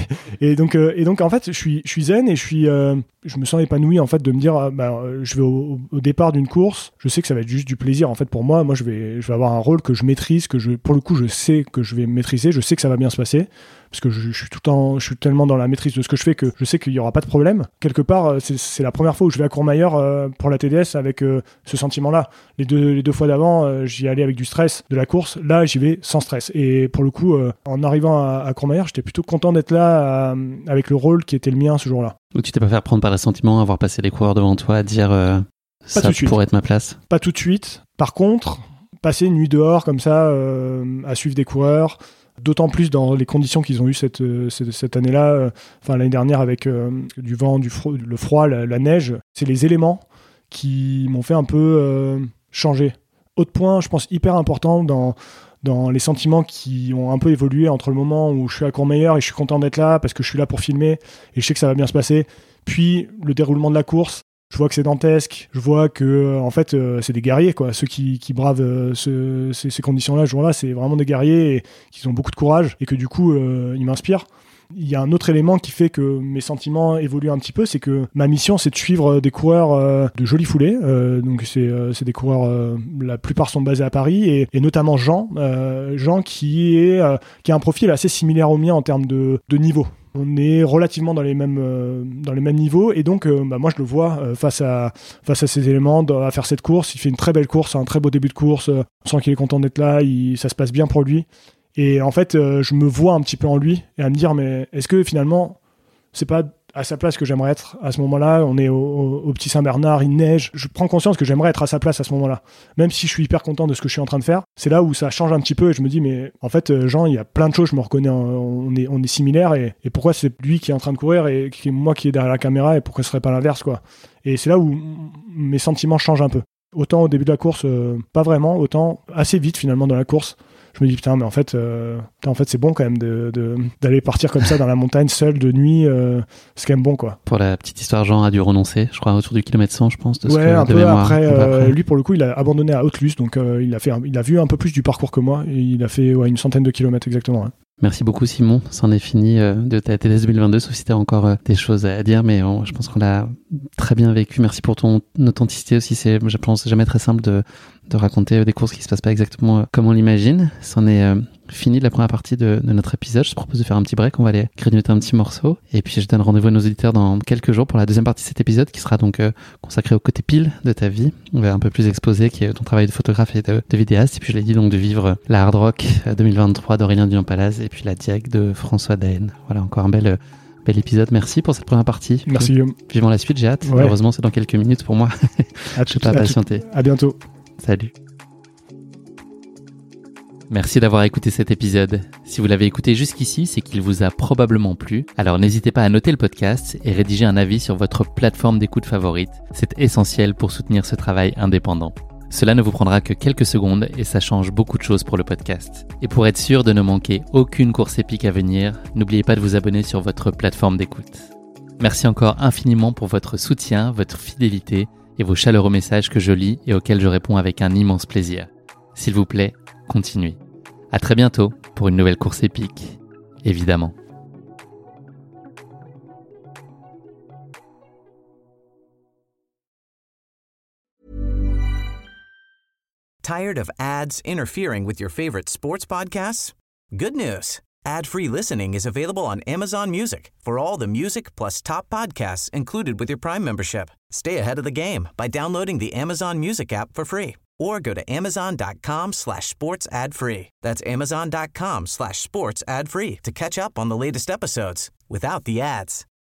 Et donc en fait, je suis zen et je me sens épanoui en fait de me dire, je vais au départ d'une course, je sais que ça va être juste du plaisir en fait pour moi. Moi, je vais avoir un rôle que je maîtrise, pour le coup, je sais que je vais maîtriser, je sais que ça va bien se passer. Parce que je suis tellement dans la maîtrise de ce que je fais que je sais qu'il n'y aura pas de problème. Quelque part, c'est la première fois où je vais à Courmayeur pour la TDS avec ce sentiment-là. Les deux fois d'avant, j'y allais avec du stress de la course. Là, j'y vais sans stress. Et pour le coup, en arrivant à Courmayeur, j'étais plutôt content d'être là avec le rôle qui était le mien ce jour-là. Donc tu t'es pas fait prendre par les sentiments, avoir passé les coureurs devant toi, à dire ça pourrait être ma place? Pas tout de suite. Par contre, passer une nuit dehors comme ça, à suivre des coureurs... D'autant plus dans les conditions qu'ils ont eues cette année-là, l'année dernière avec du vent, le froid, la neige. C'est les éléments qui m'ont fait un peu changer. Autre point, je pense, hyper important dans les sentiments qui ont un peu évolué entre le moment où je suis à Courmayeur et je suis content d'être là parce que je suis là pour filmer et je sais que ça va bien se passer, puis le déroulement de la course. Je vois que c'est dantesque, je vois que en fait c'est des guerriers quoi. Ceux qui bravent ces conditions-là, ce jour-là, c'est vraiment des guerriers et qui ont beaucoup de courage et que du coup ils m'inspirent. Il y a un autre élément qui fait que mes sentiments évoluent un petit peu, c'est que ma mission c'est de suivre des coureurs de jolie foulée. Donc c'est des coureurs, la plupart sont basés à Paris et notamment Jean qui a un profil assez similaire au mien en termes de niveau. On est relativement dans les mêmes niveaux et donc moi je le vois face à ces éléments à faire cette course. Il fait une très belle course, un très beau début de course, on sent qu'il est content d'être là, ça se passe bien pour lui et en fait je me vois un petit peu en lui et à me dire mais est-ce que finalement c'est pas à sa place que j'aimerais être à ce moment-là. On est au Petit Saint-Bernard, il neige. Je prends conscience que j'aimerais être à sa place à ce moment-là. Même si je suis hyper content de ce que je suis en train de faire, c'est là où ça change un petit peu et je me dis mais en fait Jean, il y a plein de choses, je me reconnais, on est similaires et pourquoi c'est lui qui est en train de courir et moi qui est derrière la caméra et pourquoi ce serait pas l'inverse quoi. Et c'est là où mes sentiments changent un peu. Autant au début de la course, pas vraiment, autant assez vite finalement dans la course. Je me dis putain mais en fait c'est bon quand même d'aller partir comme ça dans la montagne seul de nuit, c'est quand même bon quoi. Pour la petite histoire, Jean a dû renoncer, je crois autour du kilomètre 100 je pense. Un peu après, lui pour le coup il a abandonné à Haute-Luce, donc il a vu un peu plus du parcours que moi et il a fait une centaine de kilomètres exactement. Ouais. Merci beaucoup Simon, c'en est fini de ta TDS 2022, sauf si tu as encore des choses à dire, mais je pense qu'on l'a très bien vécu. Merci pour ton authenticité aussi, je pense jamais très simple de raconter des courses qui se passent pas exactement comme on l'imagine. C'en est fini de la première partie de notre épisode. Je te propose de faire un petit break, on va aller grignoter un petit morceau et puis je donne rendez-vous à nos auditeurs dans quelques jours pour la deuxième partie de cet épisode qui sera donc consacré au côté pile de ta vie. On va un peu plus exposer qui est ton travail de photographe et de vidéaste, et puis je l'ai dit donc de vivre la Hard Rock 2023 d'Aurélien Dion-Palaz et puis la Diag de François Daen. Voilà, encore un bel épisode. Merci pour cette première partie. Merci Guillaume. Vivons la suite, j'ai hâte. Ouais. Heureusement c'est dans quelques minutes pour moi. Je peux pas patienter. À bientôt. Salut. Merci d'avoir écouté cet épisode. Si vous l'avez écouté jusqu'ici, c'est qu'il vous a probablement plu. Alors n'hésitez pas à noter le podcast et rédiger un avis sur votre plateforme d'écoute favorite. C'est essentiel pour soutenir ce travail indépendant. Cela ne vous prendra que quelques secondes et ça change beaucoup de choses pour le podcast. Et pour être sûr de ne manquer aucune course épique à venir, n'oubliez pas de vous abonner sur votre plateforme d'écoute. Merci encore infiniment pour votre soutien, votre fidélité et vos chaleureux messages que je lis et auxquels je réponds avec un immense plaisir. S'il vous plaît, continuez. À très bientôt pour une nouvelle course épique, évidemment. Tired of ads interfering with your favorite sports podcasts? Good news. Ad-free listening is available on Amazon Music for all the music plus top podcasts included with your Prime membership. Stay ahead of the game by downloading the Amazon Music app for free or go to amazon.com/sports ad free. That's amazon.com/sports ad free to catch up on the latest episodes without the ads.